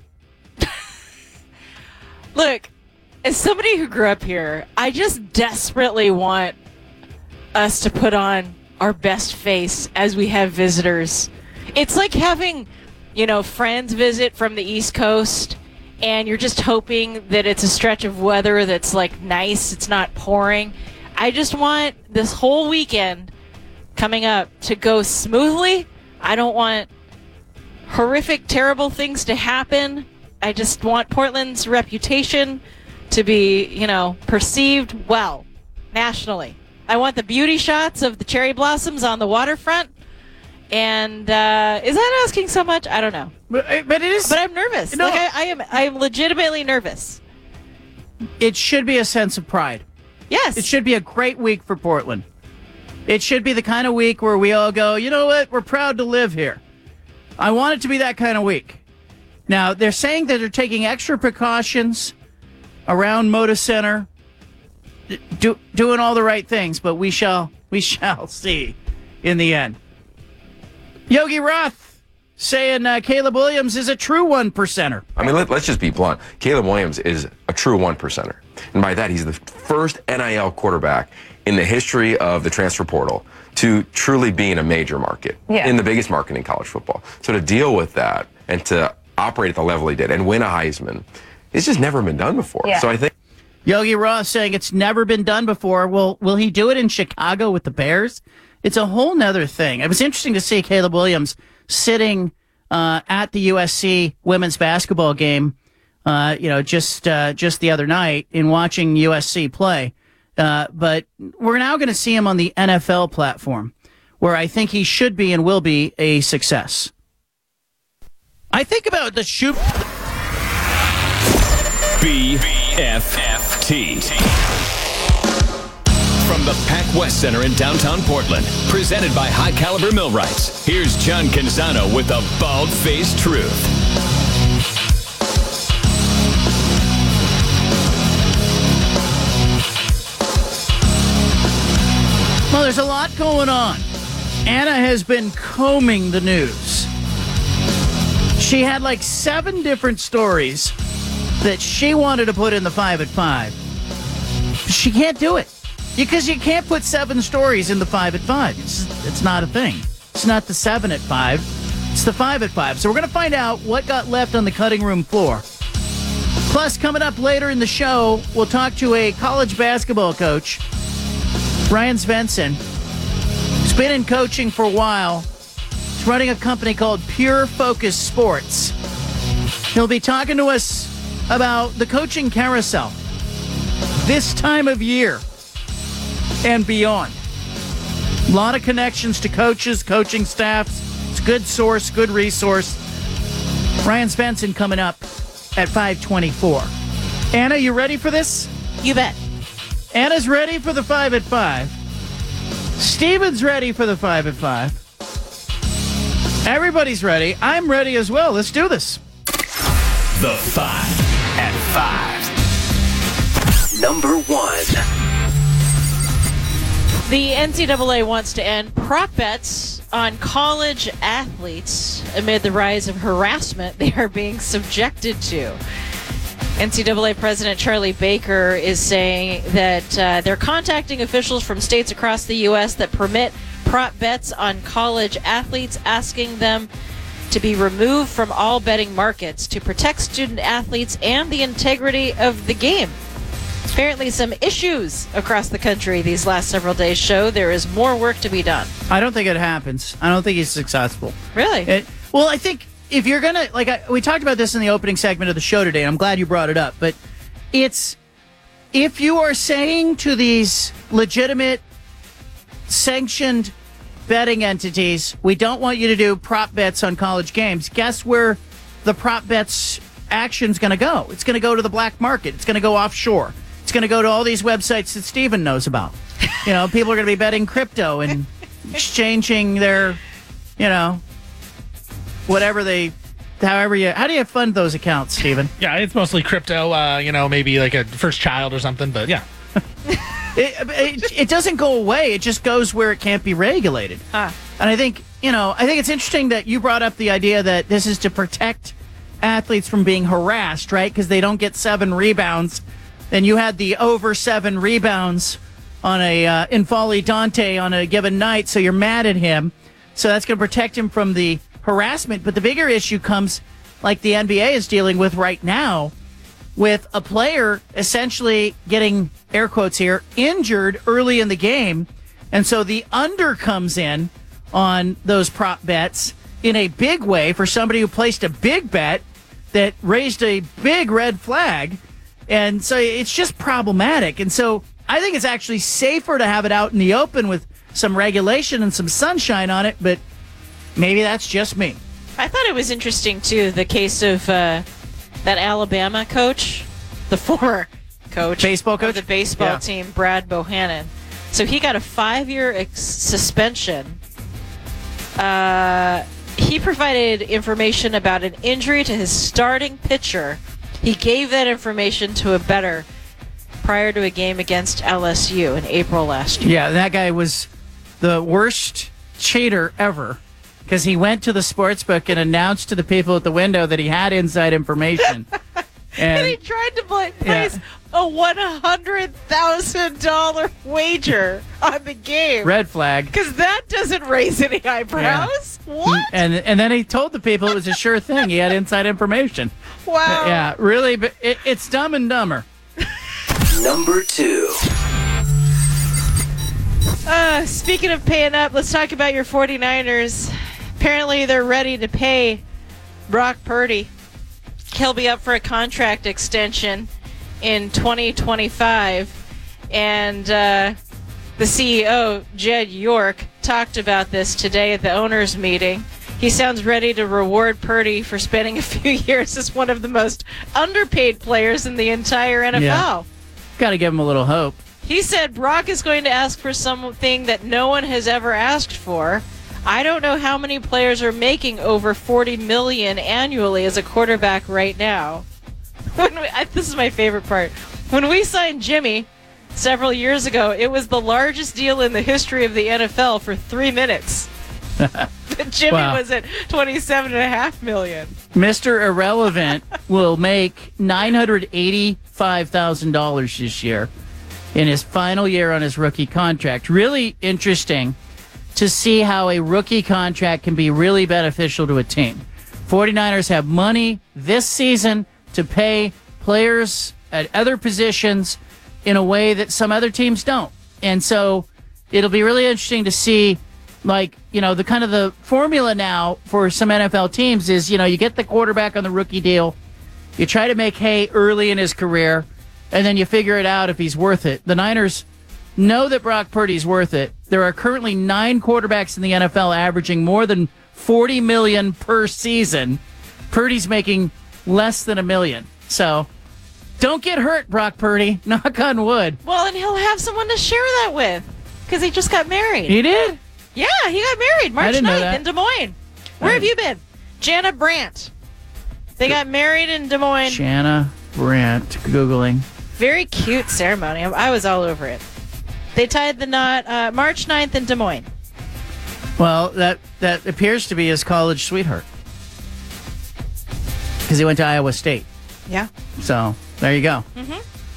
Look, as somebody who grew up here, I just desperately want us to put on our best face as we have visitors. It's like having, friends visit from the East Coast, and you're just hoping that it's a stretch of weather that's, nice, it's not pouring. I just want this whole weekend coming up to go smoothly. I don't want horrific, terrible things to happen. I just want Portland's reputation to be, perceived well nationally. I want the beauty shots of the cherry blossoms on the waterfront. And is that asking so much? I don't know. But it is. But I'm nervous. No. I am legitimately nervous. It should be a sense of pride. Yes. It should be a great week for Portland. It should be the kind of week where we all go, you know what? We're proud to live here. I want it to be that kind of week. Now, they're saying that they're taking extra precautions around Moda Center, doing all the right things, but we shall see in the end. Yogi Roth saying Caleb Williams is a true 1%er. I mean, let's just be blunt. Caleb Williams is a true 1%er. And by that, he's the first NIL quarterback in the history of the transfer portal to truly be in a major market, in the biggest market in college football. So to deal with that and to operate at the level he did and win a Heisman, it's just never been done before. Yeah. So I think Yogi Roth saying it's never been done before. Will he do it in Chicago with the Bears? It's a whole nother thing. It was interesting to see Caleb Williams sitting at the USC women's basketball game, just the other night in watching USC play. But we're now going to see him on the NFL platform, where I think he should be and will be a success. I think about the shoot. BFFT. From the Pac West Center in downtown Portland, presented by High Caliber Millwrights, here's John Canzano with the bald-faced truth. Well, there's a lot going on. Anna has been combing the news. She had like 7 different stories that she wanted to put in the 5 at 5. She can't do it. Because you can't put 7 stories in the 5 at 5. It's not a thing. It's not the 7 at 5. It's the 5 at 5. So we're going to find out what got left on the cutting room floor. Plus, coming up later in the show, we'll talk to a college basketball coach, Ryan Svensson. He's been in coaching for a while. He's running a company called Pure Focus Sports. He'll be talking to us about the coaching carousel this time of year and beyond. A lot of connections to coaches, coaching staffs. It's a good source, good resource. Ryan Svensson coming up at 5:24. Anna, you ready for this? You bet. Anna's ready for the 5 at 5. Steven's ready for the 5 at 5. Everybody's ready. I'm ready as well. Let's do this. The 5 at 5. Number 1. The NCAA wants to end prop bets on college athletes amid the rise of harassment they are being subjected to. NCAA President Charlie Baker is saying that they're contacting officials from states across the U.S. that permit prop bets on college athletes, asking them to be removed from all betting markets to protect student athletes and the integrity of the game. Apparently some issues across the country these last several days show there is more work to be done. I don't think it happens. I don't think he's successful. Really? Well, I think if you're going to, we talked about this in the opening segment of the show today, and I'm glad you brought it up, but it's, if you are saying to these legitimate, sanctioned betting entities, we don't want you to do prop bets on college games, guess where the prop bets action's going to go? It's going to go to the black market. It's going to go offshore. It's going to go to all these websites that Steven knows about. People are going to be betting crypto and exchanging their, whatever how do you fund those accounts, Steven? Yeah, it's mostly crypto, maybe like a first child or something, but yeah. It doesn't go away. It just goes where it can't be regulated. And I think it's interesting that you brought up the idea that this is to protect athletes from being harassed, right? Because they don't get 7 rebounds. And you had the over 7 rebounds on N'Faly Dante on a given night, so you're mad at him. So that's going to protect him from the harassment. But the bigger issue comes, like the NBA is dealing with right now, with a player essentially getting, air quotes here, injured early in the game And so the under comes in on those prop bets in a big way for somebody who placed a big bet that raised a big red flag. And so it's just problematic. And so I think it's actually safer to have it out in the open with some regulation and some sunshine on it, but maybe that's just me. I thought it was interesting, too, the case of that Alabama coach, the former coach. Baseball coach? Of the baseball team, Brad Bohannon. So he got a 5-year suspension. He provided information about an injury to his starting pitcher. He gave that information to a bettor prior to a game against LSU in April last year. Yeah, that guy was the worst cheater ever because he went to the sportsbook and announced to the people at the window that he had inside information. And he tried to place a $100,000 wager on the game. Red flag. Because that doesn't raise any eyebrows. Yeah. What? And then he told the people it was a sure thing. He had inside information. Wow. Yeah, really, but it's Dumb and Dumber. Number 2. Speaking of paying up, let's talk about your 49ers. Apparently they're ready to pay Brock Purdy. He'll be up for a contract extension in 2025. And the CEO, Jed York, talked about this today at the owners' meeting. He sounds ready to reward Purdy for spending a few years as one of the most underpaid players in the entire NFL. Yeah. Got to give him a little hope. He said Brock is going to ask for something that no one has ever asked for. I don't know how many players are making over $40 million annually as a quarterback right now. This is my favorite part. When we signed Jimmy several years ago, it was the largest deal in the history of the NFL for 3 minutes. Jimmy was at $27.5 million. Mr. Irrelevant will make $985,000 this year in his final year on his rookie contract. Really interesting to see how a rookie contract can be really beneficial to a team. 49ers have money this season to pay players at other positions in a way that some other teams don't. And so it'll be really interesting to see, like, the kind of the formula now for some NFL teams is, you get the quarterback on the rookie deal, you try to make hay early in his career, and then you figure it out if he's worth it. The Niners know that Brock Purdy's worth it. There are currently 9 quarterbacks in the NFL averaging more than $40 million per season. Purdy's making less than $1 million. So don't get hurt, Brock Purdy. Knock on wood. Well, and he'll have someone to share that with because he just got married. He did? Yeah, he got married March 9th in Des Moines. Where have you been? Jana Brandt. They got married in Des Moines. Jana Brandt. Googling. Very cute ceremony. I was all over it. They tied the knot March 9th in Des Moines. Well, that appears to be his college sweetheart. Because he went to Iowa State. Yeah. So, there you go. Mm-hmm.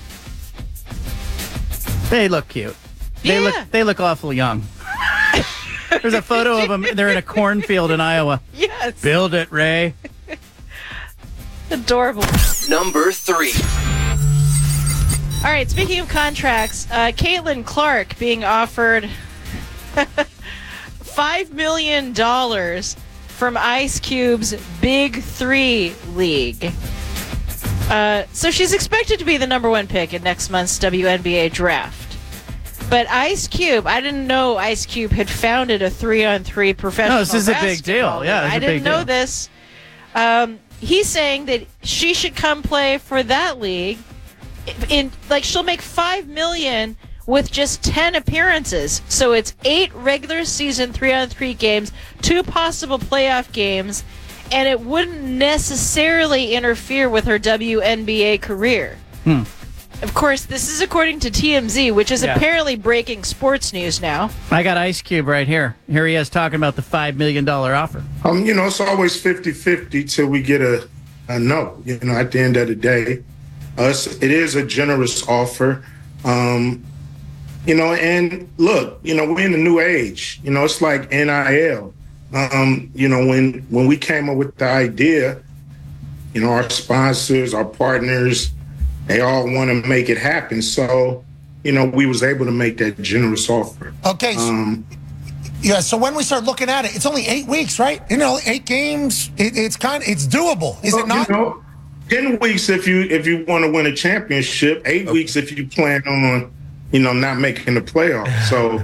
They look cute. They look awful young. There's a photo of them. They're in a cornfield in Iowa. Yes. Build it, Ray. Adorable. Number 3. All right, speaking of contracts, Caitlin Clark being offered $5 million from Ice Cube's Big 3 League. So she's expected to be the number 1 pick in next month's WNBA draft. But Ice Cube, I didn't know Ice Cube had founded a 3-on-3 professional. No, this is a big deal. Yeah, I didn't know this. He's saying that she should come play for that league. She'll make $5 million with just 10 appearances. So it's 8 regular season 3-on-3 games, 2 possible playoff games, and it wouldn't necessarily interfere with her WNBA career. Of course, this is according to TMZ, which is apparently breaking sports news now. I got Ice Cube right here. Here he is talking about the $5 million offer. It's always 50-50 till we get a no. At the end of the day, it is a generous offer. And look, we're in a new age. It's like NIL. When we came up with the idea, our sponsors, our partners, they all want to make it happen. So, we was able to make that generous offer. Okay. So when we start looking at it, it's only 8 weeks, right? 8 games. It's doable, is it not? 10 weeks if you want to win a championship. 8 weeks if you plan on, not making the playoffs. So,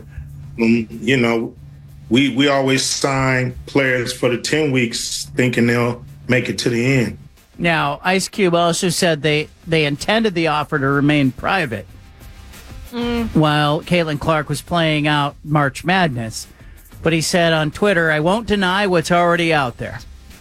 we always sign players for the 10 weeks thinking they'll make it to the end. Now, Ice Cube also said they intended the offer to remain private while Caitlin Clark was playing out March Madness. But he said on Twitter, "I won't deny what's already out there."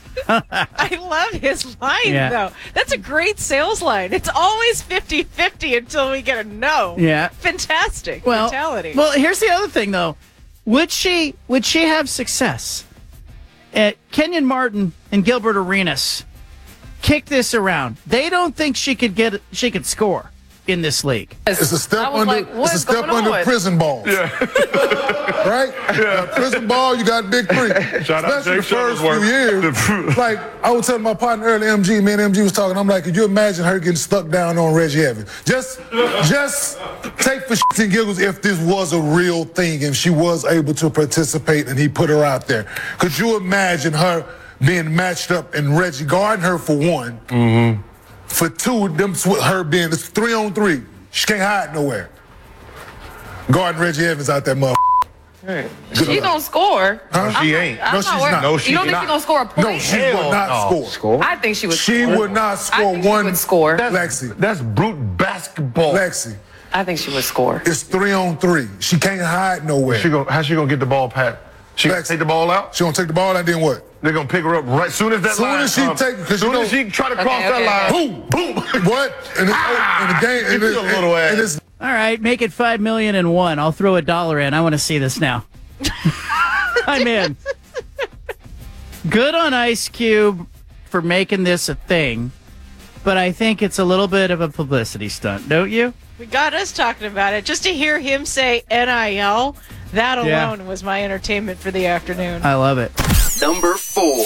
I love his line, though. That's a great sales line. It's always 50-50 until we get a no. Yeah. Fantastic mentality. Well, here's the other thing, though. Would she have success? Kenyon Martin and Gilbert Arenas kick this around. They don't think she could score in this league. It's a step under prison ball. Yeah. Right? Yeah. Prison ball, you got big three. Shout out Especially Jake the first few Shuttlesworth. years. Like, I was telling my partner earlier, MG, me and MG was talking, I'm like, could you imagine her getting stuck down on Reggie Evans? Just take for shits and giggles if this was a real thing and she was able to participate and he put her out there. Could you imagine her being matched up and Reggie guarding her for one? Mm-hmm. For two, her being, it's 3-on-3. She can't hide nowhere. Guarding Reggie Evans out that motherfucker. Hey. She don't score. Huh? She ain't. No, she's not. No, you don't think she's gonna score a point? No, she would not score. I think she would. She would not score one. Would score. Lexi. That's brute basketball. Lexi. I think she would score. It's 3-on-3. She can't hide nowhere. How's she gonna get the ball, Pat? She gonna take the ball out? She gonna take the ball out, then what? They're gonna pick her up right soon as that line. Soon as she try to cross that line. Boom, boom. What? And the game. And a little ass. All right, make it $5 million and one. I'll throw $1 in. I want to see this now. I'm in. Good on Ice Cube for making this a thing, but I think it's a little bit of a publicity stunt, don't you? We got us talking about it. Just to hear him say NIL, that alone was my entertainment for the afternoon. I love it. Number 4.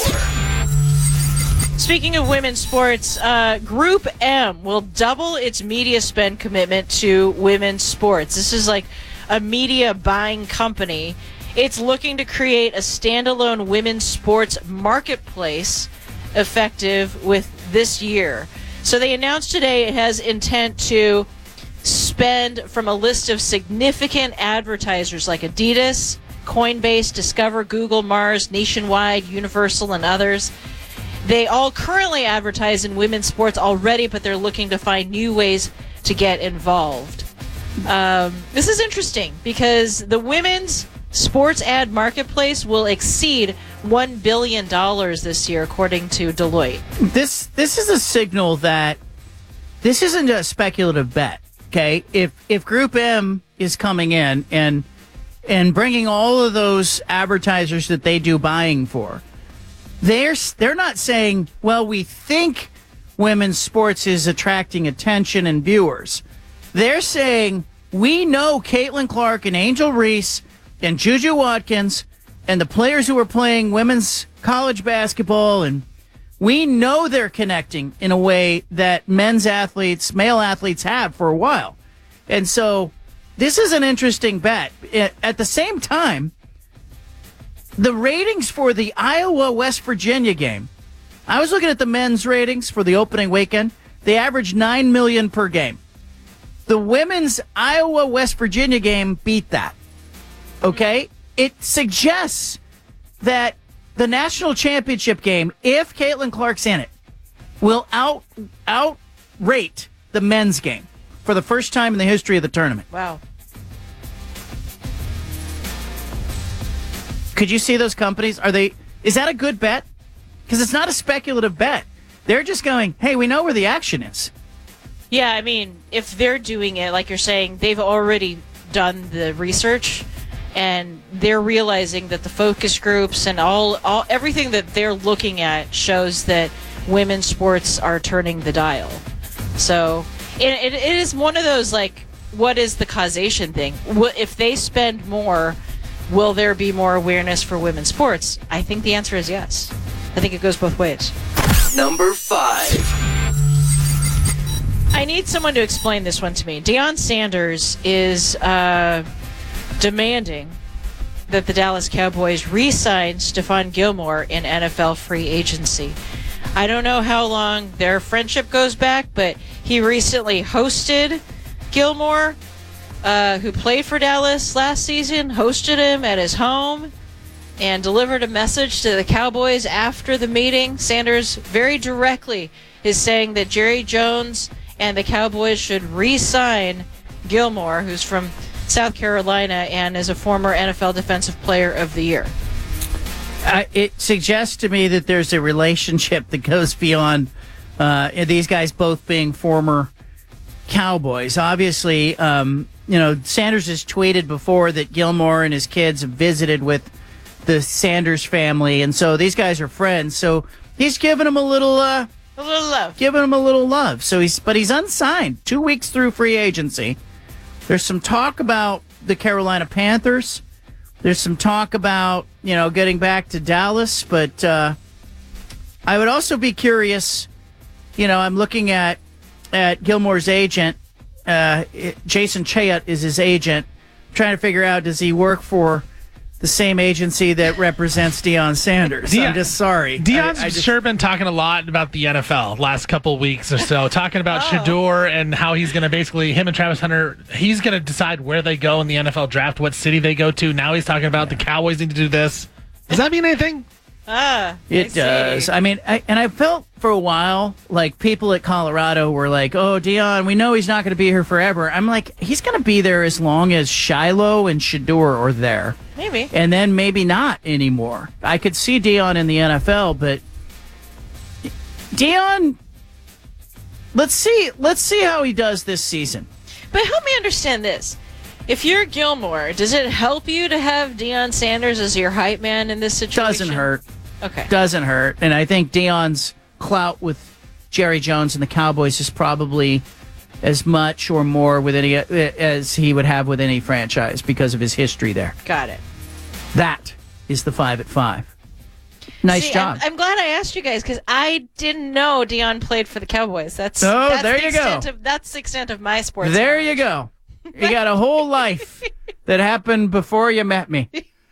Speaking of women's sports, Group M will double its media spend commitment to women's sports. This is like a media buying company. It's looking to create a standalone women's sports marketplace effective with this year. So they announced today it has intent to spend from a list of significant advertisers like Adidas, Coinbase, Discover, Google, Mars, Nationwide, Universal, and others. They all currently advertise in women's sports already, but they're looking to find new ways to get involved. This is interesting because the women's sports ad marketplace will exceed $1 billion this year, according to Deloitte. This is a signal that this isn't a speculative bet. Okay, if Group M is coming in and bringing all of those advertisers that they do buying for, they're not saying, well, we think women's sports is attracting attention and viewers. They're saying, we know Caitlin Clark and Angel Reese and Juju Watkins and the players who are playing women's college basketball, and we know they're connecting in a way that male athletes have for a while. And so this is an interesting bet. At the same time, the ratings for the Iowa-West Virginia game, I was looking at the men's ratings for the opening weekend. They averaged 9 million per game. The women's Iowa-West Virginia game beat that. Okay? It suggests that the national championship game, if Caitlin Clark's in it, will outrate the men's game for the first time in the history of the tournament. Wow. Could you see those companies? Is that a good bet? Because it's not a speculative bet. They're just going, hey, we know where the action is. Yeah, I mean, if they're doing it, like you're saying, they've already done the research, and they're realizing that the focus groups and everything that they're looking at shows that women's sports are turning the dial. So it is one of those, like, what is the causation thing? If they spend more, will there be more awareness for women's sports? I think the answer is yes. I think it goes both ways. Number 5. I need someone to explain this one to me. Deion Sanders is demanding that the Dallas Cowboys re-sign Stephon Gilmore in NFL free agency. I don't know how long their friendship goes back, but he recently hosted Gilmore, who played for Dallas last season, hosted him at his home and delivered a message to the Cowboys after the meeting. Sanders very directly is saying that Jerry Jones and the Cowboys should re-sign Gilmore, who's from South Carolina and is a former NFL Defensive Player of the Year. It suggests to me that there's a relationship that goes beyond these guys both being former Cowboys. Obviously, Sanders has tweeted before that Gilmore and his kids have visited with the Sanders family, and so these guys are friends. So he's giving them a little love. Giving him a little love. So he's unsigned. 2 weeks through free agency. There's some talk about the Carolina Panthers. There's some talk about, getting back to Dallas. But I would also be curious, I'm looking at Gilmore's agent. Jason Chayot is his agent. I'm trying to figure out, does he work for the same agency that represents Deion Sanders? I'm just sorry. Deion's sure been talking a lot about the NFL last couple weeks or so, talking about Shedeur and how he's going to basically, him and Travis Hunter, he's going to decide where they go in the NFL draft, what city they go to. Now he's talking about the Cowboys need to do this. Does that mean anything? It does. I mean, I felt for a while like people at Colorado were like, "Oh, Deion, we know he's not going to be here forever." I'm like, he's going to be there as long as Shiloh and Shedeur are there. Maybe. And then maybe not anymore. I could see Deion in the NFL, but Deion, let's see how he does this season. But help me understand this. If you're Gilmore, does it help you to have Deion Sanders as your hype man in this situation? Doesn't hurt. Okay. Doesn't hurt. And I think Deion's clout with Jerry Jones and the Cowboys is probably as much or more with any as he would have with any franchise because of his history there. Got it. That is the 5 at 5. Nice job. I'm glad I asked you guys because I didn't know Deion played for the Cowboys. That's there you go. That's the extent of my sports. There you go. You got a whole life that happened before you met me.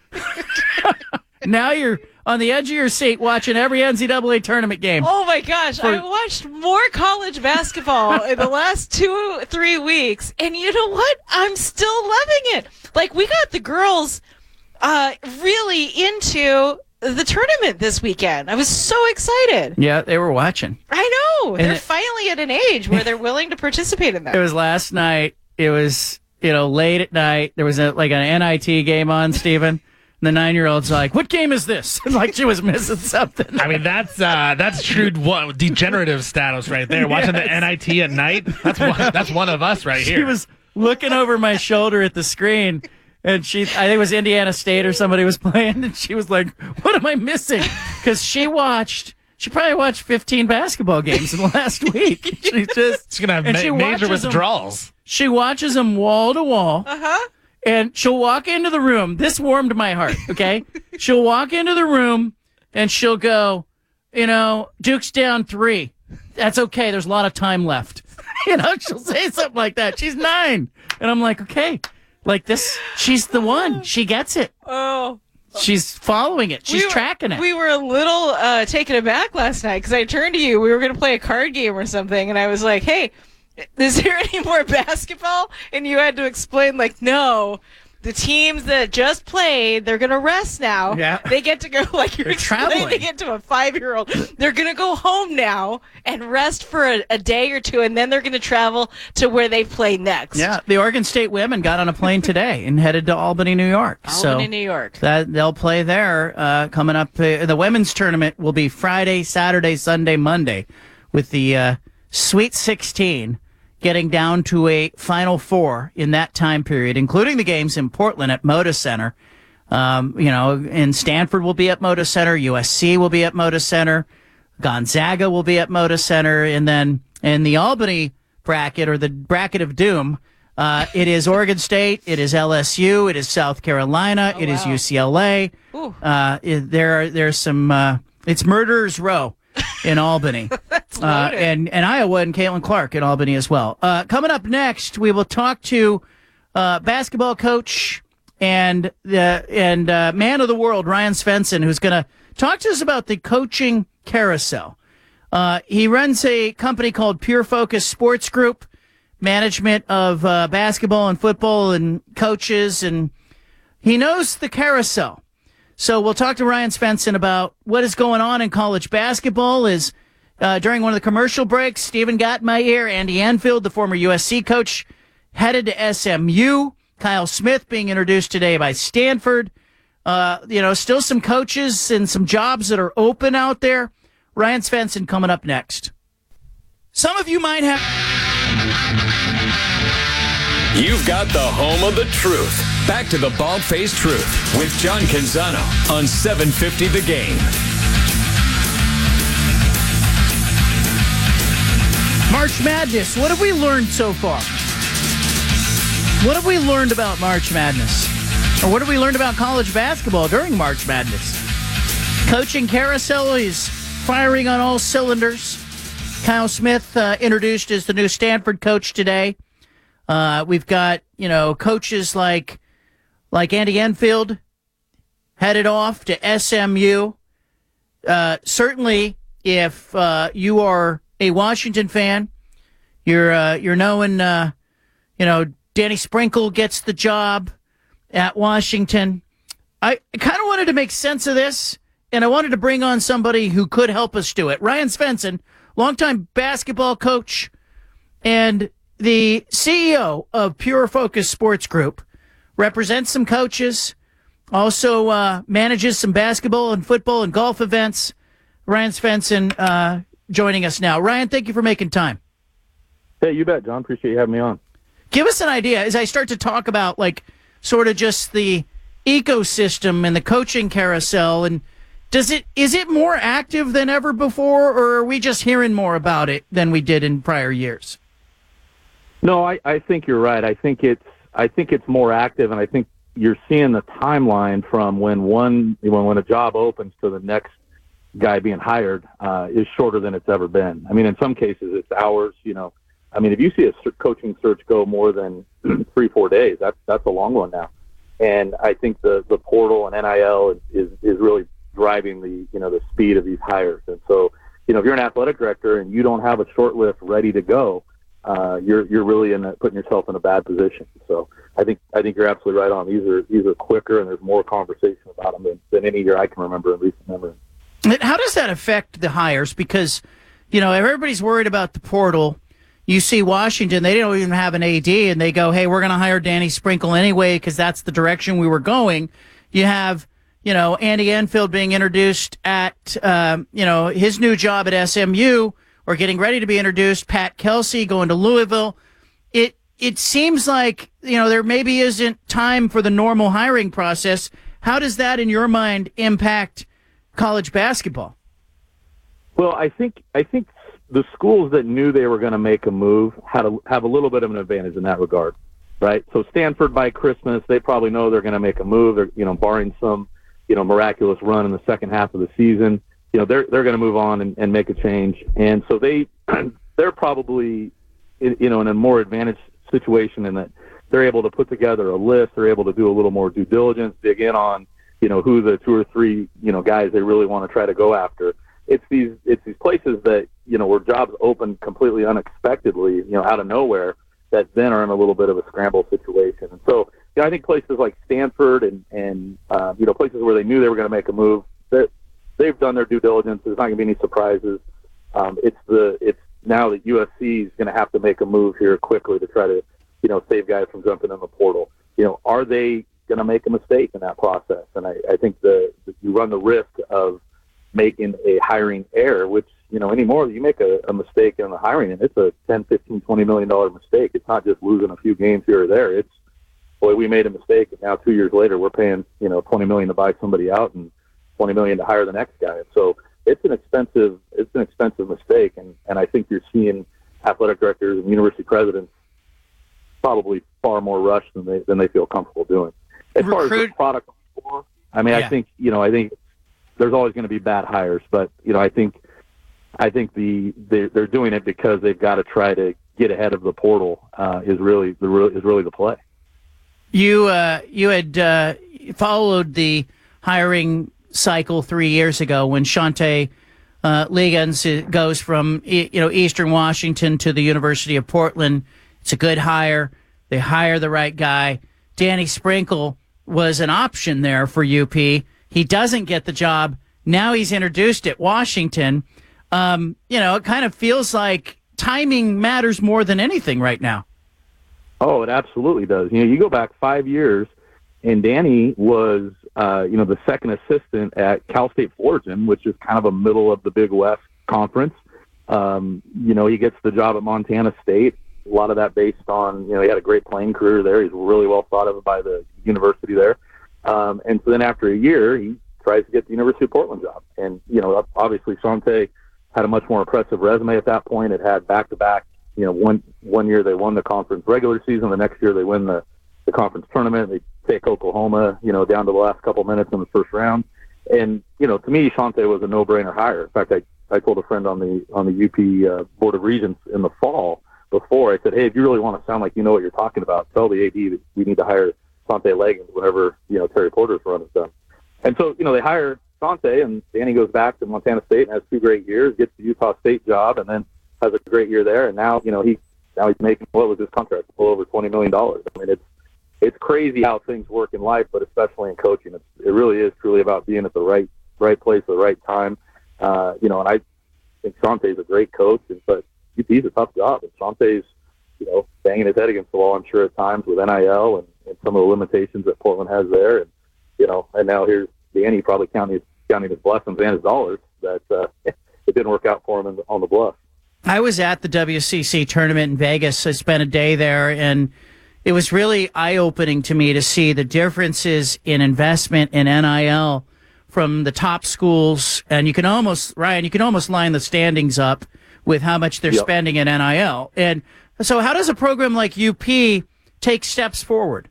Now you're on the edge of your seat watching every NCAA tournament game. Oh, my gosh. I watched more college basketball in the last 2-3 weeks. And you know what? I'm still loving it. Like, we got the girls really into the tournament this weekend. I was so excited. Yeah, they were watching. I know. They're finally at an age where they're willing to participate in that. It was last night. It was, late at night. There was an NIT game on, Stephen. And the 9-year-old's like, "What game is this?" Like she was missing something. I mean, that's true degenerative status right there. Watching the NIT at night. That's one of us right here. She was looking over my shoulder at the screen, and I think it was Indiana State or somebody was playing, and she was like, "What am I missing?" Because she probably watched 15 basketball games in the last week. She's gonna have major withdrawals. She watches them wall to wall. And she'll walk into the room. This warmed my heart, okay? She'll walk into the room and she'll go, Duke's down 3. That's okay. There's a lot of time left. She'll say something like that. She's 9. And I'm like, okay. Like this, she's the one. She gets it. Oh. She's following it. She's tracking it. We were a little taken aback last night because I turned to you. We were going to play a card game or something. And I was like, hey, is there any more basketball? And you had to explain, like, no, the teams that just played, they're going to rest now. Yeah. They get to go, like you're explaining traveling. it to a 5-year-old. They're going to go home now and rest for a day or two, and then they're going to travel to where they play next. Yeah, the Oregon State women got on a plane today and headed to Albany, New York. New York. They'll play there coming up. The women's tournament will be Friday, Saturday, Sunday, Monday, with the Sweet 16 getting down to a Final Four in that time period, including the games in Portland at Moda Center. And Stanford will be at Moda Center. USC will be at Moda Center. Gonzaga will be at Moda Center. And then in the Albany bracket, or the bracket of doom, it is Oregon State, it is LSU, it is South Carolina, it is UCLA. There's some, it's Murderers Row in Albany. and Iowa and Caitlin Clark in Albany as well. Coming up next, we will talk to basketball coach and man of the world, Ryan Svensson, who's going to talk to us about the coaching carousel. He runs a company called Pure Focus Sports Group, management of basketball and football and coaches, and he knows the carousel. So we'll talk to Ryan Svensson about what is going on in college basketball. During one of the commercial breaks, Stephen got in my ear, Andy Enfield, the former USC coach, headed to SMU. Kyle Smith being introduced today by Stanford. Still some coaches and some jobs that are open out there. Ryan Svensson coming up next. Some of you might have... You've got the home of the truth. Back to the Bald-Faced Truth with John Canzano on 750 The Game. March Madness. What have we learned so far? What have we learned about March Madness? Or what have we learned about college basketball during March Madness? Coaching carousel is firing on all cylinders. Kyle Smith introduced as the new Stanford coach today. We've got, coaches like Andy Enfield headed off to SMU. Certainly, if you are a Washington fan, you're knowing, Danny Sprinkle gets the job at Washington. I kind of wanted to make sense of this, and I wanted to bring on somebody who could help us do it. Ryan Svensson, longtime basketball coach and the CEO of Pure Focus Sports Group, represents some coaches, also manages some basketball and football and golf events. Ryan Svensson joining us now. Ryan, thank you for making time. Hey, you bet, John. Appreciate you having me on. Give us an idea as I start to talk about, sort of just the ecosystem and the coaching carousel. And is it more active than ever before, or are we just hearing more about it than we did in prior years? No, I think you're right. I think it's more active, and I think you're seeing the timeline from when a job opens to the next guy being hired is shorter than it's ever been. I mean, in some cases it's hours. I mean, if you see a coaching search go more than 3-4 days, that's a long one now. And I think the portal and NIL is really driving the speed of these hires. And so, if you're an athletic director and you don't have a short list ready to go, you're really putting yourself in a bad position. So I think you're absolutely right on. These are quicker, and there's more conversation about them than any year I can remember in recent memory. How does that affect the hires? Because everybody's worried about the portal. You see Washington, they don't even have an AD, and they go, hey, we're going to hire Danny Sprinkle anyway because that's the direction we were going. You have, Andy Enfield being introduced at, his new job at SMU, or getting ready to be introduced, Pat Kelsey going to Louisville. It seems like, there maybe isn't time for the normal hiring process. How does that, in your mind, impact college basketball? Well, I think the schools that knew they were going to make a move have a little bit of an advantage in that regard, right? So Stanford by Christmas, they probably know they're going to make a move. They're, barring some, miraculous run in the second half of the season, they're going to move on and make a change. And so they're probably, in a more advantaged situation in that they're able to put together a list. They're able to do a little more due diligence, dig in on, who the 2 or 3, guys they really want to try to go after. It's these places that, where jobs open completely unexpectedly, out of nowhere, that then are in a little bit of a scramble situation. And so, I think places like Stanford and places where they knew they were going to make a move, they've done their due diligence. There's not going to be any surprises. It's now that USC is going to have to make a move here quickly to try to, save guys from jumping in the portal. Are they going to make a mistake in that process? And I think you run the risk of making a hiring error, which, anymore, you make a mistake in the hiring, and it's a $10, $15, $20 million mistake. It's not just losing a few games here or there. It's, boy, we made a mistake, and now 2 years later, we're paying, $20 million to buy somebody out and $20 million to hire the next guy. And so it's an expensive mistake, and I think you're seeing athletic directors and university presidents probably far more rushed than they feel comfortable doing. As far as the product, I think there's always going to be bad hires, but I think I think they're doing it because they've got to try to get ahead of the portal. Is really the play. You had followed the hiring cycle 3 years ago when Shante Liggins goes from Eastern Washington to the University of Portland. It's a good hire. They hire the right guy. Danny Sprinkle was an option there for UP. He doesn't get the job. Now he's introduced at Washington. It kind of feels like timing matters more than anything right now. Oh, it absolutely does. You go back 5 years, and Danny was, the second assistant at Cal State Fullerton, which is kind of a middle of the Big West conference. He gets the job at Montana State. A lot of that based on, he had a great playing career there. He's really well thought of by the university there. And so then after a year, he tries to get the University of Portland job. And, obviously Shante had a much more impressive resume at that point. It had back-to-back, one year they won the conference regular season. The next year they win the conference tournament. They take Oklahoma, down to the last couple minutes in the first round. And, to me, Shante was a no-brainer hire. In fact, I told a friend on the UP Board of Regents in the fall before, I said, hey, if you really want to sound like you know what you're talking about, tell the AD that we need to hire Shante Liggins whenever, Terry Porter's run is done. And so, they hire Shante, and Danny goes back to Montana State and has 2 great years, gets the Utah State job, and then has a great year there. And now, he's making, what was his contract? A little over $20 million. I mean, it's crazy how things work in life, but especially in coaching. It really is truly about being at the right place at the right time. And I think Shante's a great coach, but UP's a tough job. And Shante's, banging his head against the wall, I'm sure, at times with NIL and some of the limitations that Portland has there. And, and now here's Danny probably counting his blessings and his dollars that it didn't work out for him on the bluff. I was at the WCC tournament in Vegas. I spent a day there, and it was really eye-opening to me to see the differences in investment in NIL from the top schools. And you can almost line the standings up with how much they're spending in NIL. And so how does a program like UP take steps forward?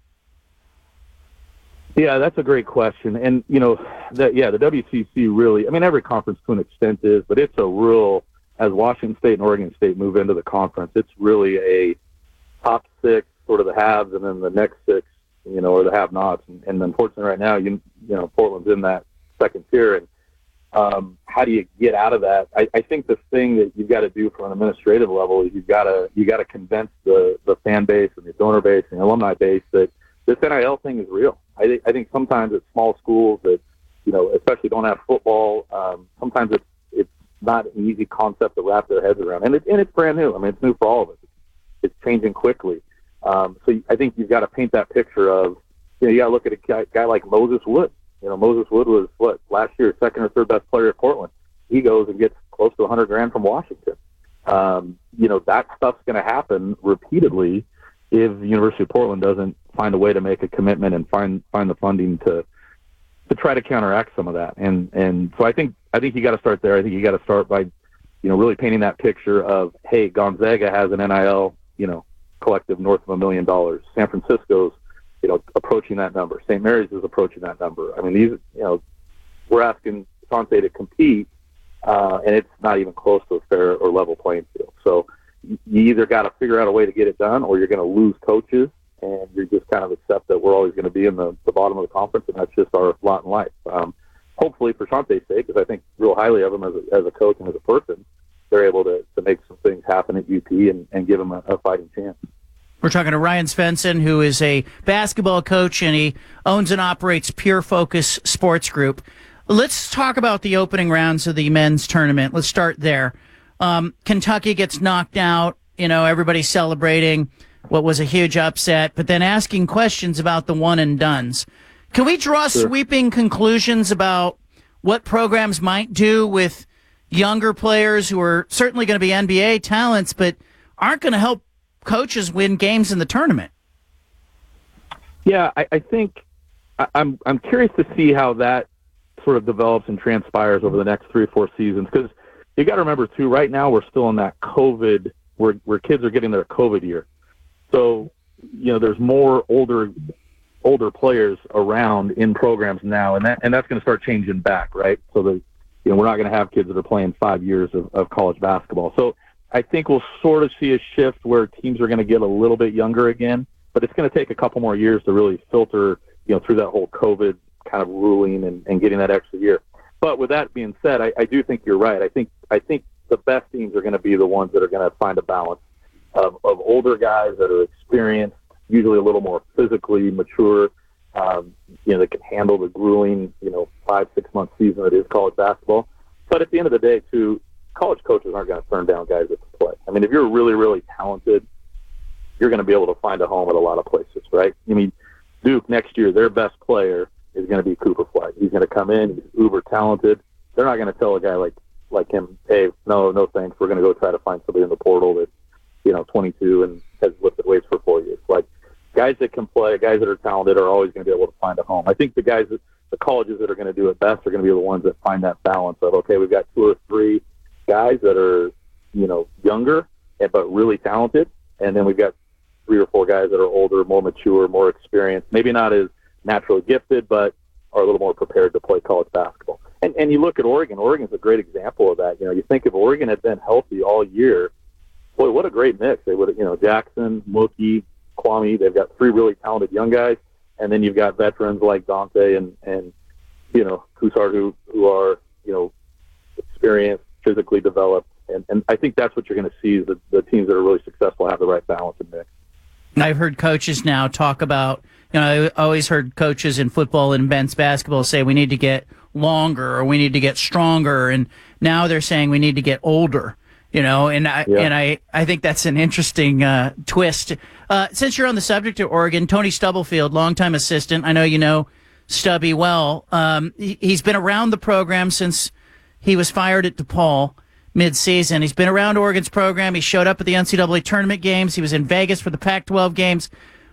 Yeah, that's a great question. And, the WCC really, every conference to an extent is, but it's a real, as Washington State and Oregon State move into the conference, it's really a top 6, sort of the haves, and then the next 6, or the have-nots. And unfortunately right now, Portland's in that second tier. And how do you get out of that? I think the thing that you've got to do from an administrative level is you got to convince the fan base and the donor base and the alumni base that this NIL thing is real. I think sometimes at small schools that, especially don't have football, sometimes it's not an easy concept to wrap their heads around. And it's brand new. It's new for all of us. It's changing quickly. So I think you've got to paint that picture of, you got to look at a guy like Moses Wood. Moses Wood was last year second or third best player at Portland. He goes and gets close to $100,000 from Washington. That stuff's going to happen repeatedly if the University of Portland doesn't find a way to make a commitment and find the funding to try to counteract some of that. And so I think you got to start there. I think you got to start by, really painting that picture of, hey, Gonzaga has an NIL, collective north of $1 million. San Francisco's, approaching that number. St. Mary's is approaching that number. These, we're asking Shante to compete, and it's not even close to a fair or level playing field. So you either got to figure out a way to get it done, or you're going to lose coaches, and you just kind of accept that we're always going to be in the bottom of the conference, and that's just our lot in life. Hopefully, for Shante's sake, because I think real highly of him as a coach and as a person, they're able to make some things happen at UP and give him a fighting chance. We're talking to Ryan Svensson, who is a basketball coach, and he owns and operates Pure Focus Sports Group. Let's talk about the opening rounds of the men's tournament. Let's start there. Kentucky gets knocked out. Everybody's celebrating what was a huge upset, but then asking questions about the one and dones. Can we draw sweeping conclusions about what programs might do with younger players who are certainly going to be NBA talents, but aren't going to help coaches win games in the tournament? Yeah, I think I'm curious to see how that sort of develops and transpires over the next 3 or 4 seasons, because you got to remember too, right now we're still in that COVID where kids are getting their COVID year. So, there's more older players around in programs now, and that's going to start changing back, right? So we're not going to have kids that are playing 5 years of college basketball. So I think we'll sort of see a shift where teams are going to get a little bit younger again, but it's going to take a couple more years to really filter, through that whole COVID kind of ruling and getting that extra year. But with that being said, I do think you're right. I think the best teams are going to be the ones that are going to find a balance of older guys that are experienced, usually a little more physically mature, that can handle the grueling, 5-6 month season that is college basketball. But at the end of the day, too, college coaches aren't going to turn down guys that can play. I mean, if you're really, really talented, you're going to be able to find a home at a lot of places, right? I mean, Duke next year, their best player is going to be Cooper Flag. He's going to come in, he's uber talented. They're not going to tell a guy like him, hey, no thanks, we're going to go try to find somebody in the portal that's, 22 and has lifted weights for 4 years. Like, guys that can play, guys that are talented are always going to be able to find a home. I think the colleges that are going to do it best are going to be the ones that find that balance of, okay, we've got 2 or 3 guys that are, younger but really talented, and then we've got 3 or 4 guys that are older, more mature, more experienced, maybe not as naturally gifted, but are a little more prepared to play college basketball. And you look at Oregon. Oregon's a great example of that. You think if Oregon had been healthy all year, boy, what a great mix. They would have, Jackson, Mookie, Kwame. They've got 3 really talented young guys, and then you've got veterans like Dante and Kusar who are, experienced, physically developed. And I think that's what you're going to see is the teams that are really successful have the right balance and mix. I've heard coaches now talk about, I always heard coaches in football and men's basketball say we need to get longer or we need to get stronger, and now they're saying we need to get older, and I think that's an interesting twist. Since you're on the subject of Oregon, Tony Stubblefield, longtime assistant, I know you know Stubby well. He's been around the program since he was fired at DePaul mid-season. He's been around Oregon's program. He showed up at the NCAA tournament games. He was in Vegas for the Pac-12 games.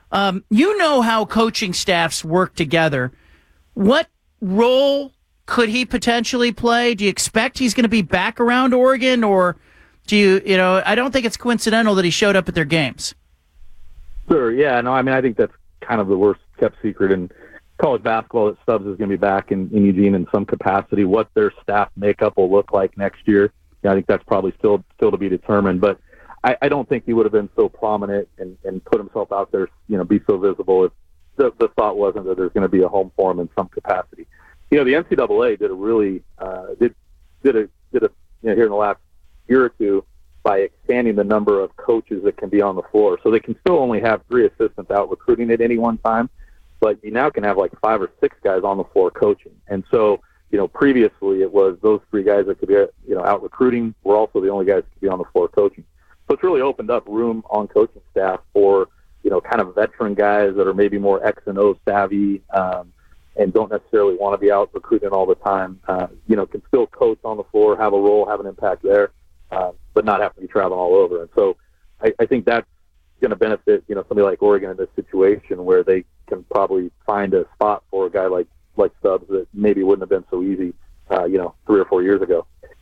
You know how coaching staffs work together. What role could he potentially play? Do you expect he's going to be back around Oregon, or do you I don't think it's coincidental that he showed up at their games. Sure, yeah. No, I mean, I think that's kind of the worst kept secret in college basketball, that Stubbs is going to be back in Eugene in some capacity. What their staff makeup will look like next year, I think that's probably still to be determined. But I don't think he would have been so prominent and put himself out there, be so visible if the thought wasn't that there's going to be a home for him in some capacity. The NCAA did a really did a here in the last year or two by expanding the number of coaches that can be on the floor. So they can still only have 3 assistants out recruiting at any one time, but you now can have like 5 or 6 guys on the floor coaching. And so, previously it was those 3 guys that could be, out recruiting were also the only guys that could be on the floor coaching. So it's really opened up room on coaching staff for, kind of veteran guys that are maybe more X and O savvy, and don't necessarily want to be out recruiting all the time, can still coach on the floor, have a role, have an impact there, but not have to be traveling all over. And so I think that's going to benefit, somebody like Oregon in this situation where they can probably find a spot for a guy like Stubbs that maybe wouldn't have been so easy, 3 or 4 years ago.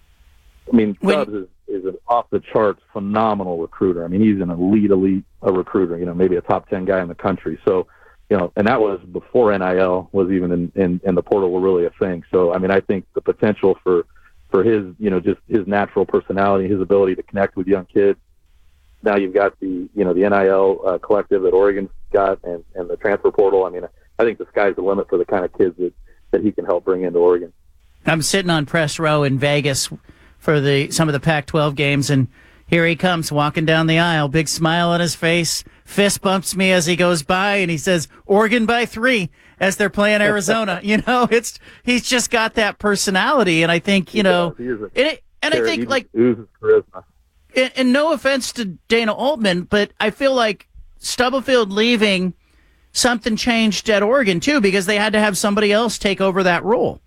I mean, Stubbs is an off-the-charts phenomenal recruiter. I mean, he's an elite recruiter, maybe a top 10 guy in the country. So, and that was before NIL was even in the portal were really a thing. So, I mean, I think the potential for his, just his natural personality, his ability to connect with young kids. Now you've got the NIL collective that Oregon's got and the transfer portal. I mean, I think the sky's the limit for the kind of kids that he can help bring into Oregon. I'm sitting on press row in Vegas for some of the Pac-12 games, and here he comes walking down the aisle, big smile on his face, fist bumps me as he goes by, and he says, Oregon by 3 as they're playing Arizona. He's just got that personality, and I think, I think, like, oozes charisma. And no offense to Dana Altman, but I feel like Stubblefield leaving, something changed at Oregon, too, because they had to have somebody else take over that role.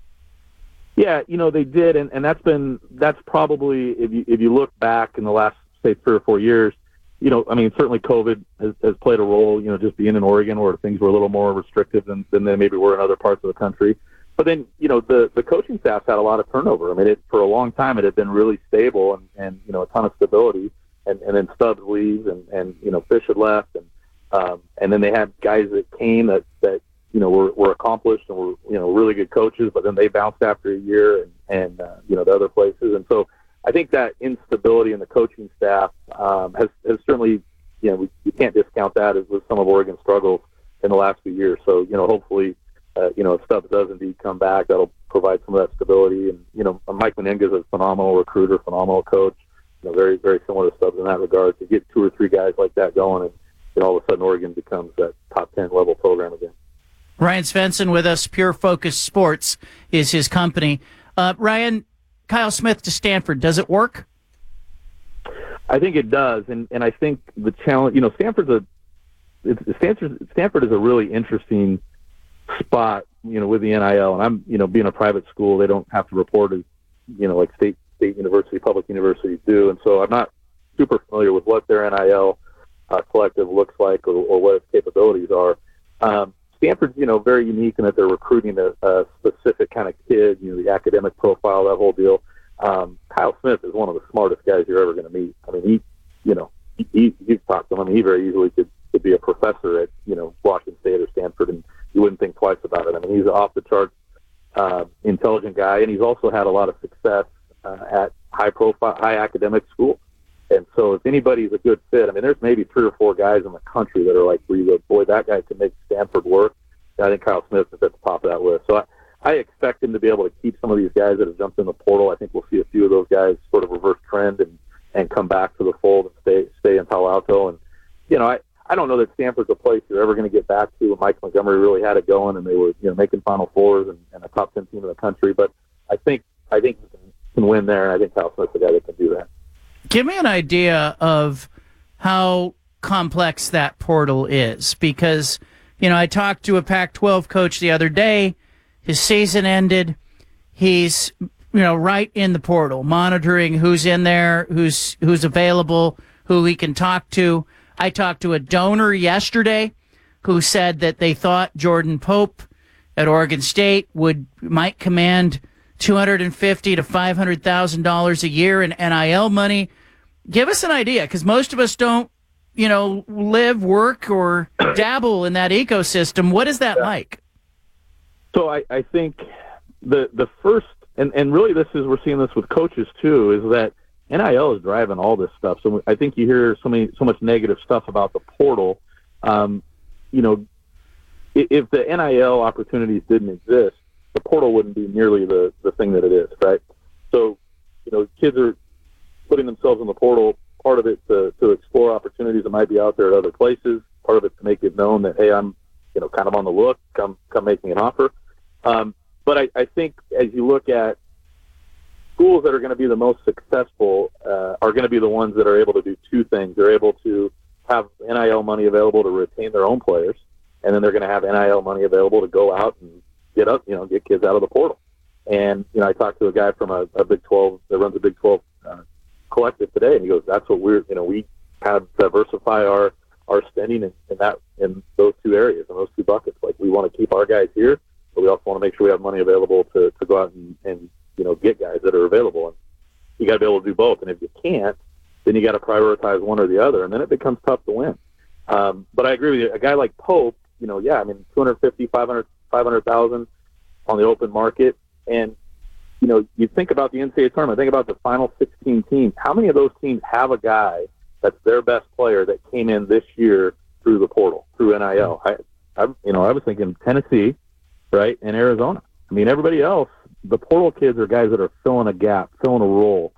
Yeah, they did, and that's probably, if you look back in the last, say, 3 or 4 years, I mean, certainly COVID has played a role, just being in Oregon where things were a little more restrictive than they maybe were in other parts of the country. But then, the coaching staff had a lot of turnover. I mean, for a long time it had been really stable and a ton of stability, and then Stubbs leaves and Fish had left, and then they had guys that came that were accomplished and were really good coaches, but then they bounced after a year and to other places. And so I think that instability in the coaching staff has certainly, we can't discount that as with some of Oregon's struggles in the last few years. So, hopefully, if Stubbs does indeed come back, that'll provide some of that stability. And, Mike Meninga is a phenomenal recruiter, phenomenal coach, very, very similar to Stubbs in that regard. To get 2 or 3 guys like that going, and all of a sudden Oregon becomes that top 10 level program again. Ryan Svensson with us. Pure Focus Sports is his company. Ryan, Kyle Smith to Stanford, does it work? I think it does, and I think the challenge, Stanford is a really interesting spot, with the NIL, and I'm, being a private school, they don't have to report as, like state university, public universities do, and so I'm not super familiar with what their NIL collective looks like or what its capabilities are. Stanford's, very unique in that they're recruiting a specific kind of kid, the academic profile, that whole deal. Kyle Smith is one of the smartest guys you're ever going to meet. I mean, you've talked to him. I mean, he very easily could be a professor at, Washington State or Stanford, and you wouldn't think twice about it. I mean, he's an off-the-charts intelligent guy, and he's also had a lot of success at high academic schools. And so if anybody's a good fit, I mean, there's maybe 3 or 4 guys in the country that are like, where you go, boy, that guy can make Stanford work. And I think Kyle Smith is at the top of that list. So I expect him to be able to keep some of these guys that have jumped in the portal. I think we'll see a few of those guys sort of reverse trend and come back to the fold and stay in Palo Alto. And, I don't know that Stanford's a place you're ever going to get back to. When Mike Montgomery really had it going, and they were, making Final Fours and a top 10 team in the country. But I think he can win there, and I think Kyle Smith's the guy that can do that. Give me an idea of how complex that portal is, because, I talked to a Pac-12 coach the other day. His season ended. He's, right in the portal, monitoring who's in there, who's available, who he can talk to. I talked to a donor yesterday who said that they thought Jordan Pope at Oregon State might command $250,000 to $500,000 a year in NIL money. Give us an idea, because most of us don't, live, work, or dabble in that ecosystem. What is that like? So I think the first, and really we're seeing this with coaches too, is that NIL is driving all this stuff. So I think you hear so much negative stuff about the portal. If the NIL opportunities didn't exist, the portal wouldn't be nearly the thing that it is, right? So, kids are putting themselves in the portal, part of it to explore opportunities that might be out there at other places, part of it to make it known that, hey, I'm, kind of on the look, come make me an offer. But I think as you look at schools that are going to be the most successful are going to be the ones that are able to do 2 things. They're able to have NIL money available to retain their own players, and then they're going to have NIL money available to go out and get kids out of the portal. And, I talked to a guy from a Big 12 that runs a Big 12 collective today, and he goes, that's what we kind of diversify our spending in those 2 areas, in those 2 buckets. Like, we want to keep our guys here, but we also want to make sure we have money available to go out and get guys that are available. And you got to be able to do both. And if you can't, then you got to prioritize one or the other, and then it becomes tough to win. But I agree with you. A guy like Pope, 250, 500,000 on the open market. And, you think about the NCAA tournament, think about the final 16 teams. How many of those teams have a guy that's their best player that came in this year through the portal, through NIL? I was thinking Tennessee, right, and Arizona. I mean, everybody else, the portal kids are guys that are filling a gap, filling a role.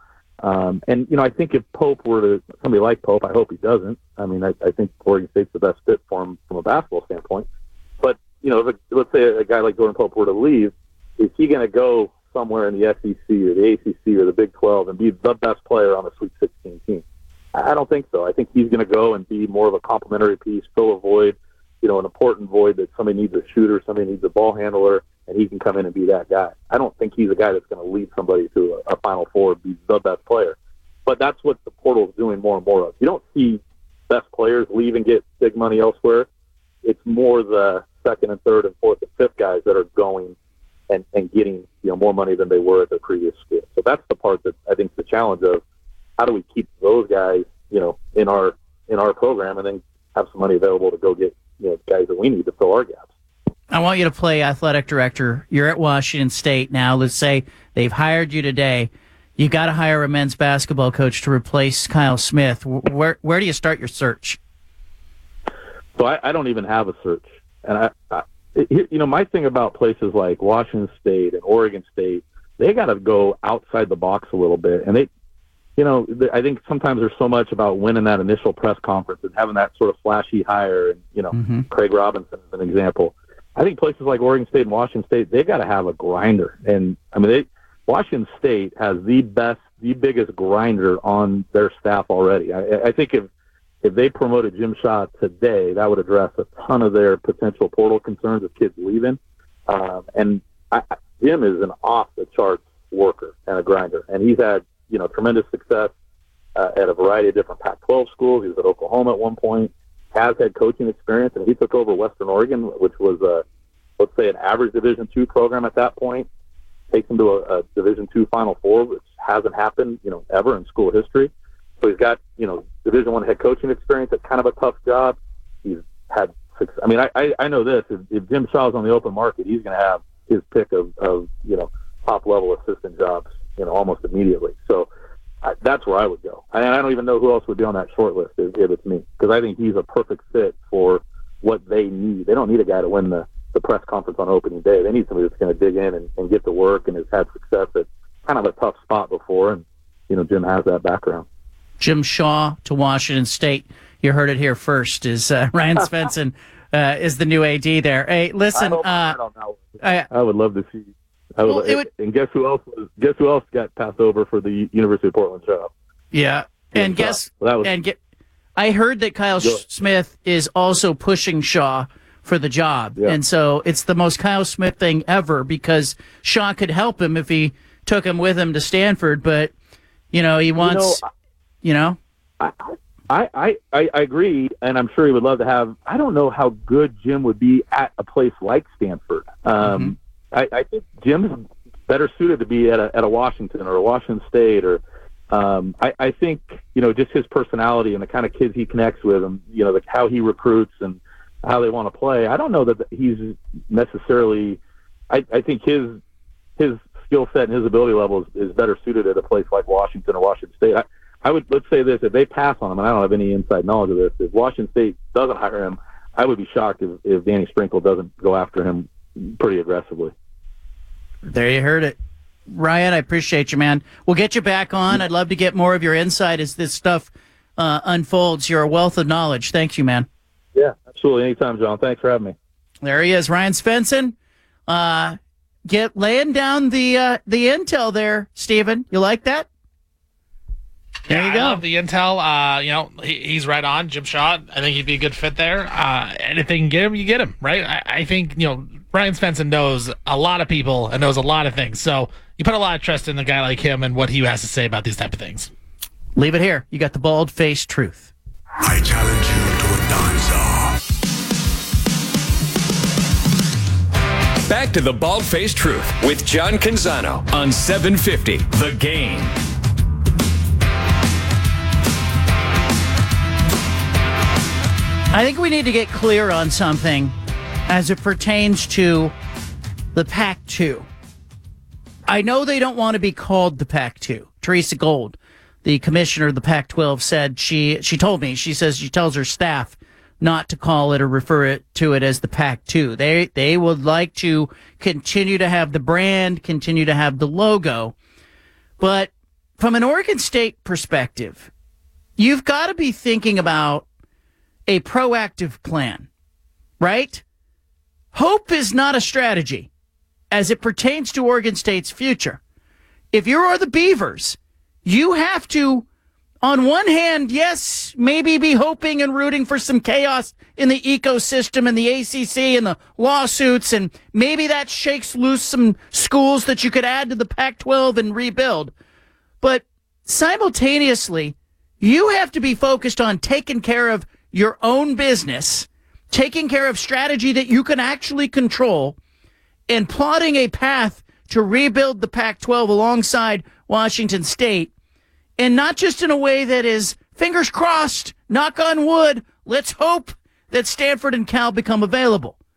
I think if Pope were to, somebody like Pope, I hope he doesn't. I mean, I think Oregon State's the best fit for him from a basketball standpoint. But, let's say a guy like Jordan Pope were to leave, is he going to go somewhere in the SEC or the ACC or the Big 12 and be the best player on the Sweet 16 team? I don't think so. I think he's going to go and be more of a complementary piece, fill a void, an important void that somebody needs a shooter, somebody needs a ball handler, and he can come in and be that guy. I don't think he's a guy that's going to lead somebody to a Final Four and be the best player. But that's what the portal is doing more and more of. You don't see best players leave and get big money elsewhere. It's more the second and third and fourth and fifth guys that are going and getting more money than they were at their previous school. So that's the part that I think is the challenge of how do we keep those guys in our program and then have some money available to go get guys that we need to fill our gaps. I want you to play athletic director. You're at Washington State now. Let's say they've hired you today. You got to hire a men's basketball coach to replace Kyle Smith. Where do you start your search? So I don't even have a search. And my thing about places like Washington State and Oregon State, they got to go outside the box a little bit. And I think sometimes there's so much about winning that initial press conference and having that sort of flashy hire. And, Craig Robinson is an example. I think places like Oregon State and Washington State, they got to have a grinder. And Washington State has the biggest grinder on their staff already. I think if they promoted Jim Shaw today, that would address a ton of their potential portal concerns of kids leaving. Jim is an off-the-charts worker and a grinder, and he's had tremendous success at a variety of different Pac-12 schools. He was at Oklahoma at one point, has had coaching experience, and he took over Western Oregon, which was, let's say, an average Division II program at that point, takes them to a Division II Final Four, which hasn't happened, ever in school history. So he's got, Division I head coaching experience at kind of a tough job. He's had success. I know this. If Jim Shaw's on the open market, he's going to have his pick of top-level assistant jobs, almost immediately. So that's where I would go. And I don't even know who else would be on that short list if it's me, because I think he's a perfect fit for what they need. They don't need a guy to win the press conference on opening day. They need somebody that's going to dig in and get to work and has had success at kind of a tough spot before, and Jim has that background. Jim Shaw to Washington State. You heard it here first. Is Ryan Svensson is the new AD there? Hey, listen. I would love to see. And guess who else got passed over for the University of Portland job? Yeah, and I heard that Kyle Smith is also pushing Shaw for the job, and so it's the most Kyle Smith thing ever, because Shaw could help him if he took him with him to Stanford, but he wants. I agree, and I'm sure he would love to have. I don't know how good Jim would be at a place like Stanford. I think Jim's better suited to be at a Washington or a Washington State, or I think just his personality and the kind of kids he connects with, and how he recruits and how they want to play. I don't know that he's necessarily. I think his skill set and his ability level is better suited at a place like Washington or Washington State. Let's say this, if they pass on him, and I don't have any inside knowledge of this, if Washington State doesn't hire him, I would be shocked if Danny Sprinkle doesn't go after him pretty aggressively. There you heard it. Ryan, I appreciate you, man. We'll get you back on. I'd love to get more of your insight as this stuff unfolds. You're a wealth of knowledge. Thank you, man. Yeah, absolutely. Anytime, John. Thanks for having me. There he is, Ryan Svensson. Laying down the intel there, Steven. You like that? There you go. I love the intel. He's right on. Jim Shaw, I think he'd be a good fit there. And if they can get him, you get him, right? I think, Ryan Svensson knows a lot of people and knows a lot of things. So you put a lot of trust in a guy like him and what he has to say about these type of things. Leave it here. You got the bald-faced truth. I challenge you to a dance-off. Back to the bald-faced truth with John Canzano on 750 The Game. I think we need to get clear on something as it pertains to the Pac-2. I know they don't want to be called the Pac-2. Teresa Gold, the commissioner of the Pac-12, said she told me, she tells her staff not to call it or refer to it as the Pac-2. They would like to continue to have the brand, continue to have the logo. But from an Oregon State perspective, you've got to be thinking about a proactive plan, right? Hope is not a strategy as it pertains to Oregon State's future. If you are the Beavers, you have to, on one hand, yes, maybe be hoping and rooting for some chaos in the ecosystem and the ACC and the lawsuits, and maybe that shakes loose some schools that you could add to the Pac-12 and rebuild. But simultaneously, you have to be focused on taking care of your own business, taking care of strategy that you can actually control, and plotting a path to rebuild the Pac-12 alongside Washington State, and not just in a way that is fingers crossed, knock on wood, let's hope that Stanford and Cal become available.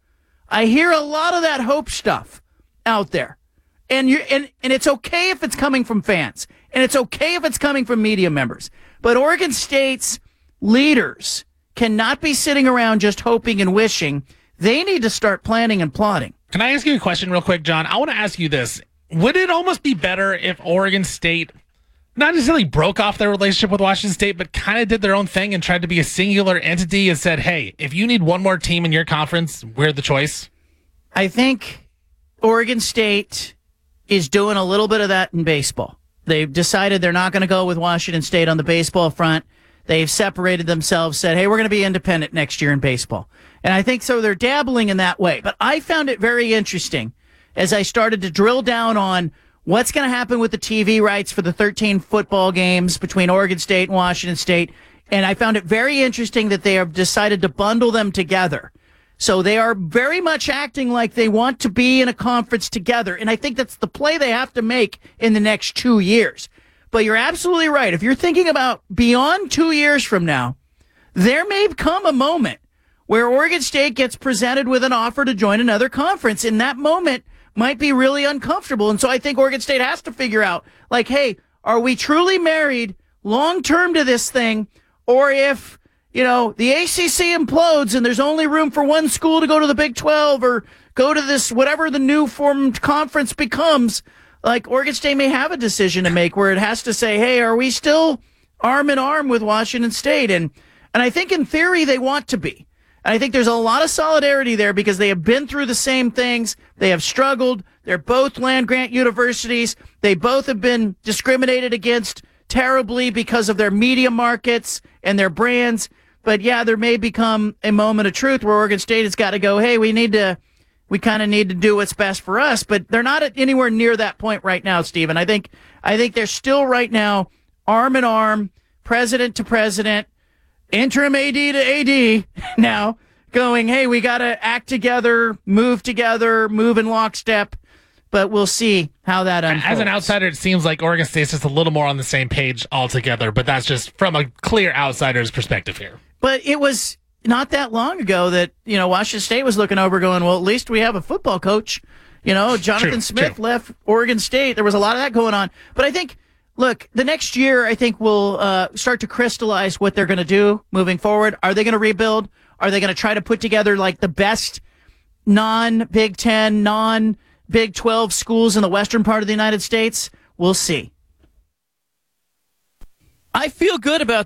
I hear a lot of that hope stuff out there. And it's okay if it's coming from fans. And it's okay if it's coming from media members. But Oregon State's leaders cannot be sitting around just hoping and wishing. They need to start planning and plotting. Can I ask you a question real quick, John? I want to ask you this. Would it almost be better if Oregon State not necessarily broke off their relationship with Washington State, but kind of did their own thing and tried to be a singular entity and said, hey, if you need one more team in your conference, we're the choice? I think Oregon State is doing a little bit of that in baseball. They've decided they're not going to go with Washington State on the baseball front. They've separated themselves, said, hey, we're going to be independent next year in baseball. And I think so they're dabbling in that way. But I found it very interesting as I started to drill down on what's going to happen with the TV rights for the 13 football games between Oregon State and Washington State. And I found it very interesting that they have decided to bundle them together. So they are very much acting like they want to be in a conference together. And I think that's the play they have to make in the next 2 years. But you're absolutely right. If you're thinking about beyond 2 years from now, there may come a moment where Oregon State gets presented with an offer to join another conference. And that moment might be really uncomfortable. And so I think Oregon State has to figure out, like, hey, are we truly married long-term to this thing? Or if, you know, the ACC implodes and there's only room for one school to go to the Big 12 or go to this, whatever the new formed conference becomes, like Oregon State may have a decision to make where it has to say, hey, are we still arm in arm with Washington State? And I think in theory they want to be. And I think there's a lot of solidarity there because they have been through the same things. They have struggled. They're both land-grant universities. They both have been discriminated against terribly because of their media markets and their brands. But yeah, there may become a moment of truth where Oregon State has got to go, hey, we kind of need to do what's best for us. But they're not anywhere near that point right now, Stephen. I think they're still right now arm in arm, president to president, interim AD to AD now going, hey, we got to act together, move in lockstep. But we'll see how that unfolds. As an outsider, it seems like Oregon State's just a little more on the same page altogether, but that's just from a clear outsider's perspective here. But it was not that long ago that, Washington State was looking over going, well, at least we have a football coach. Jonathan Smith left Oregon State. There was a lot of that going on. But I think, look, the next year, I think we'll start to crystallize what they're going to do moving forward. Are they going to rebuild? Are they going to try to put together like the best non-Big Ten, non-Big 12 schools in the western part of the United States? We'll see. I feel good about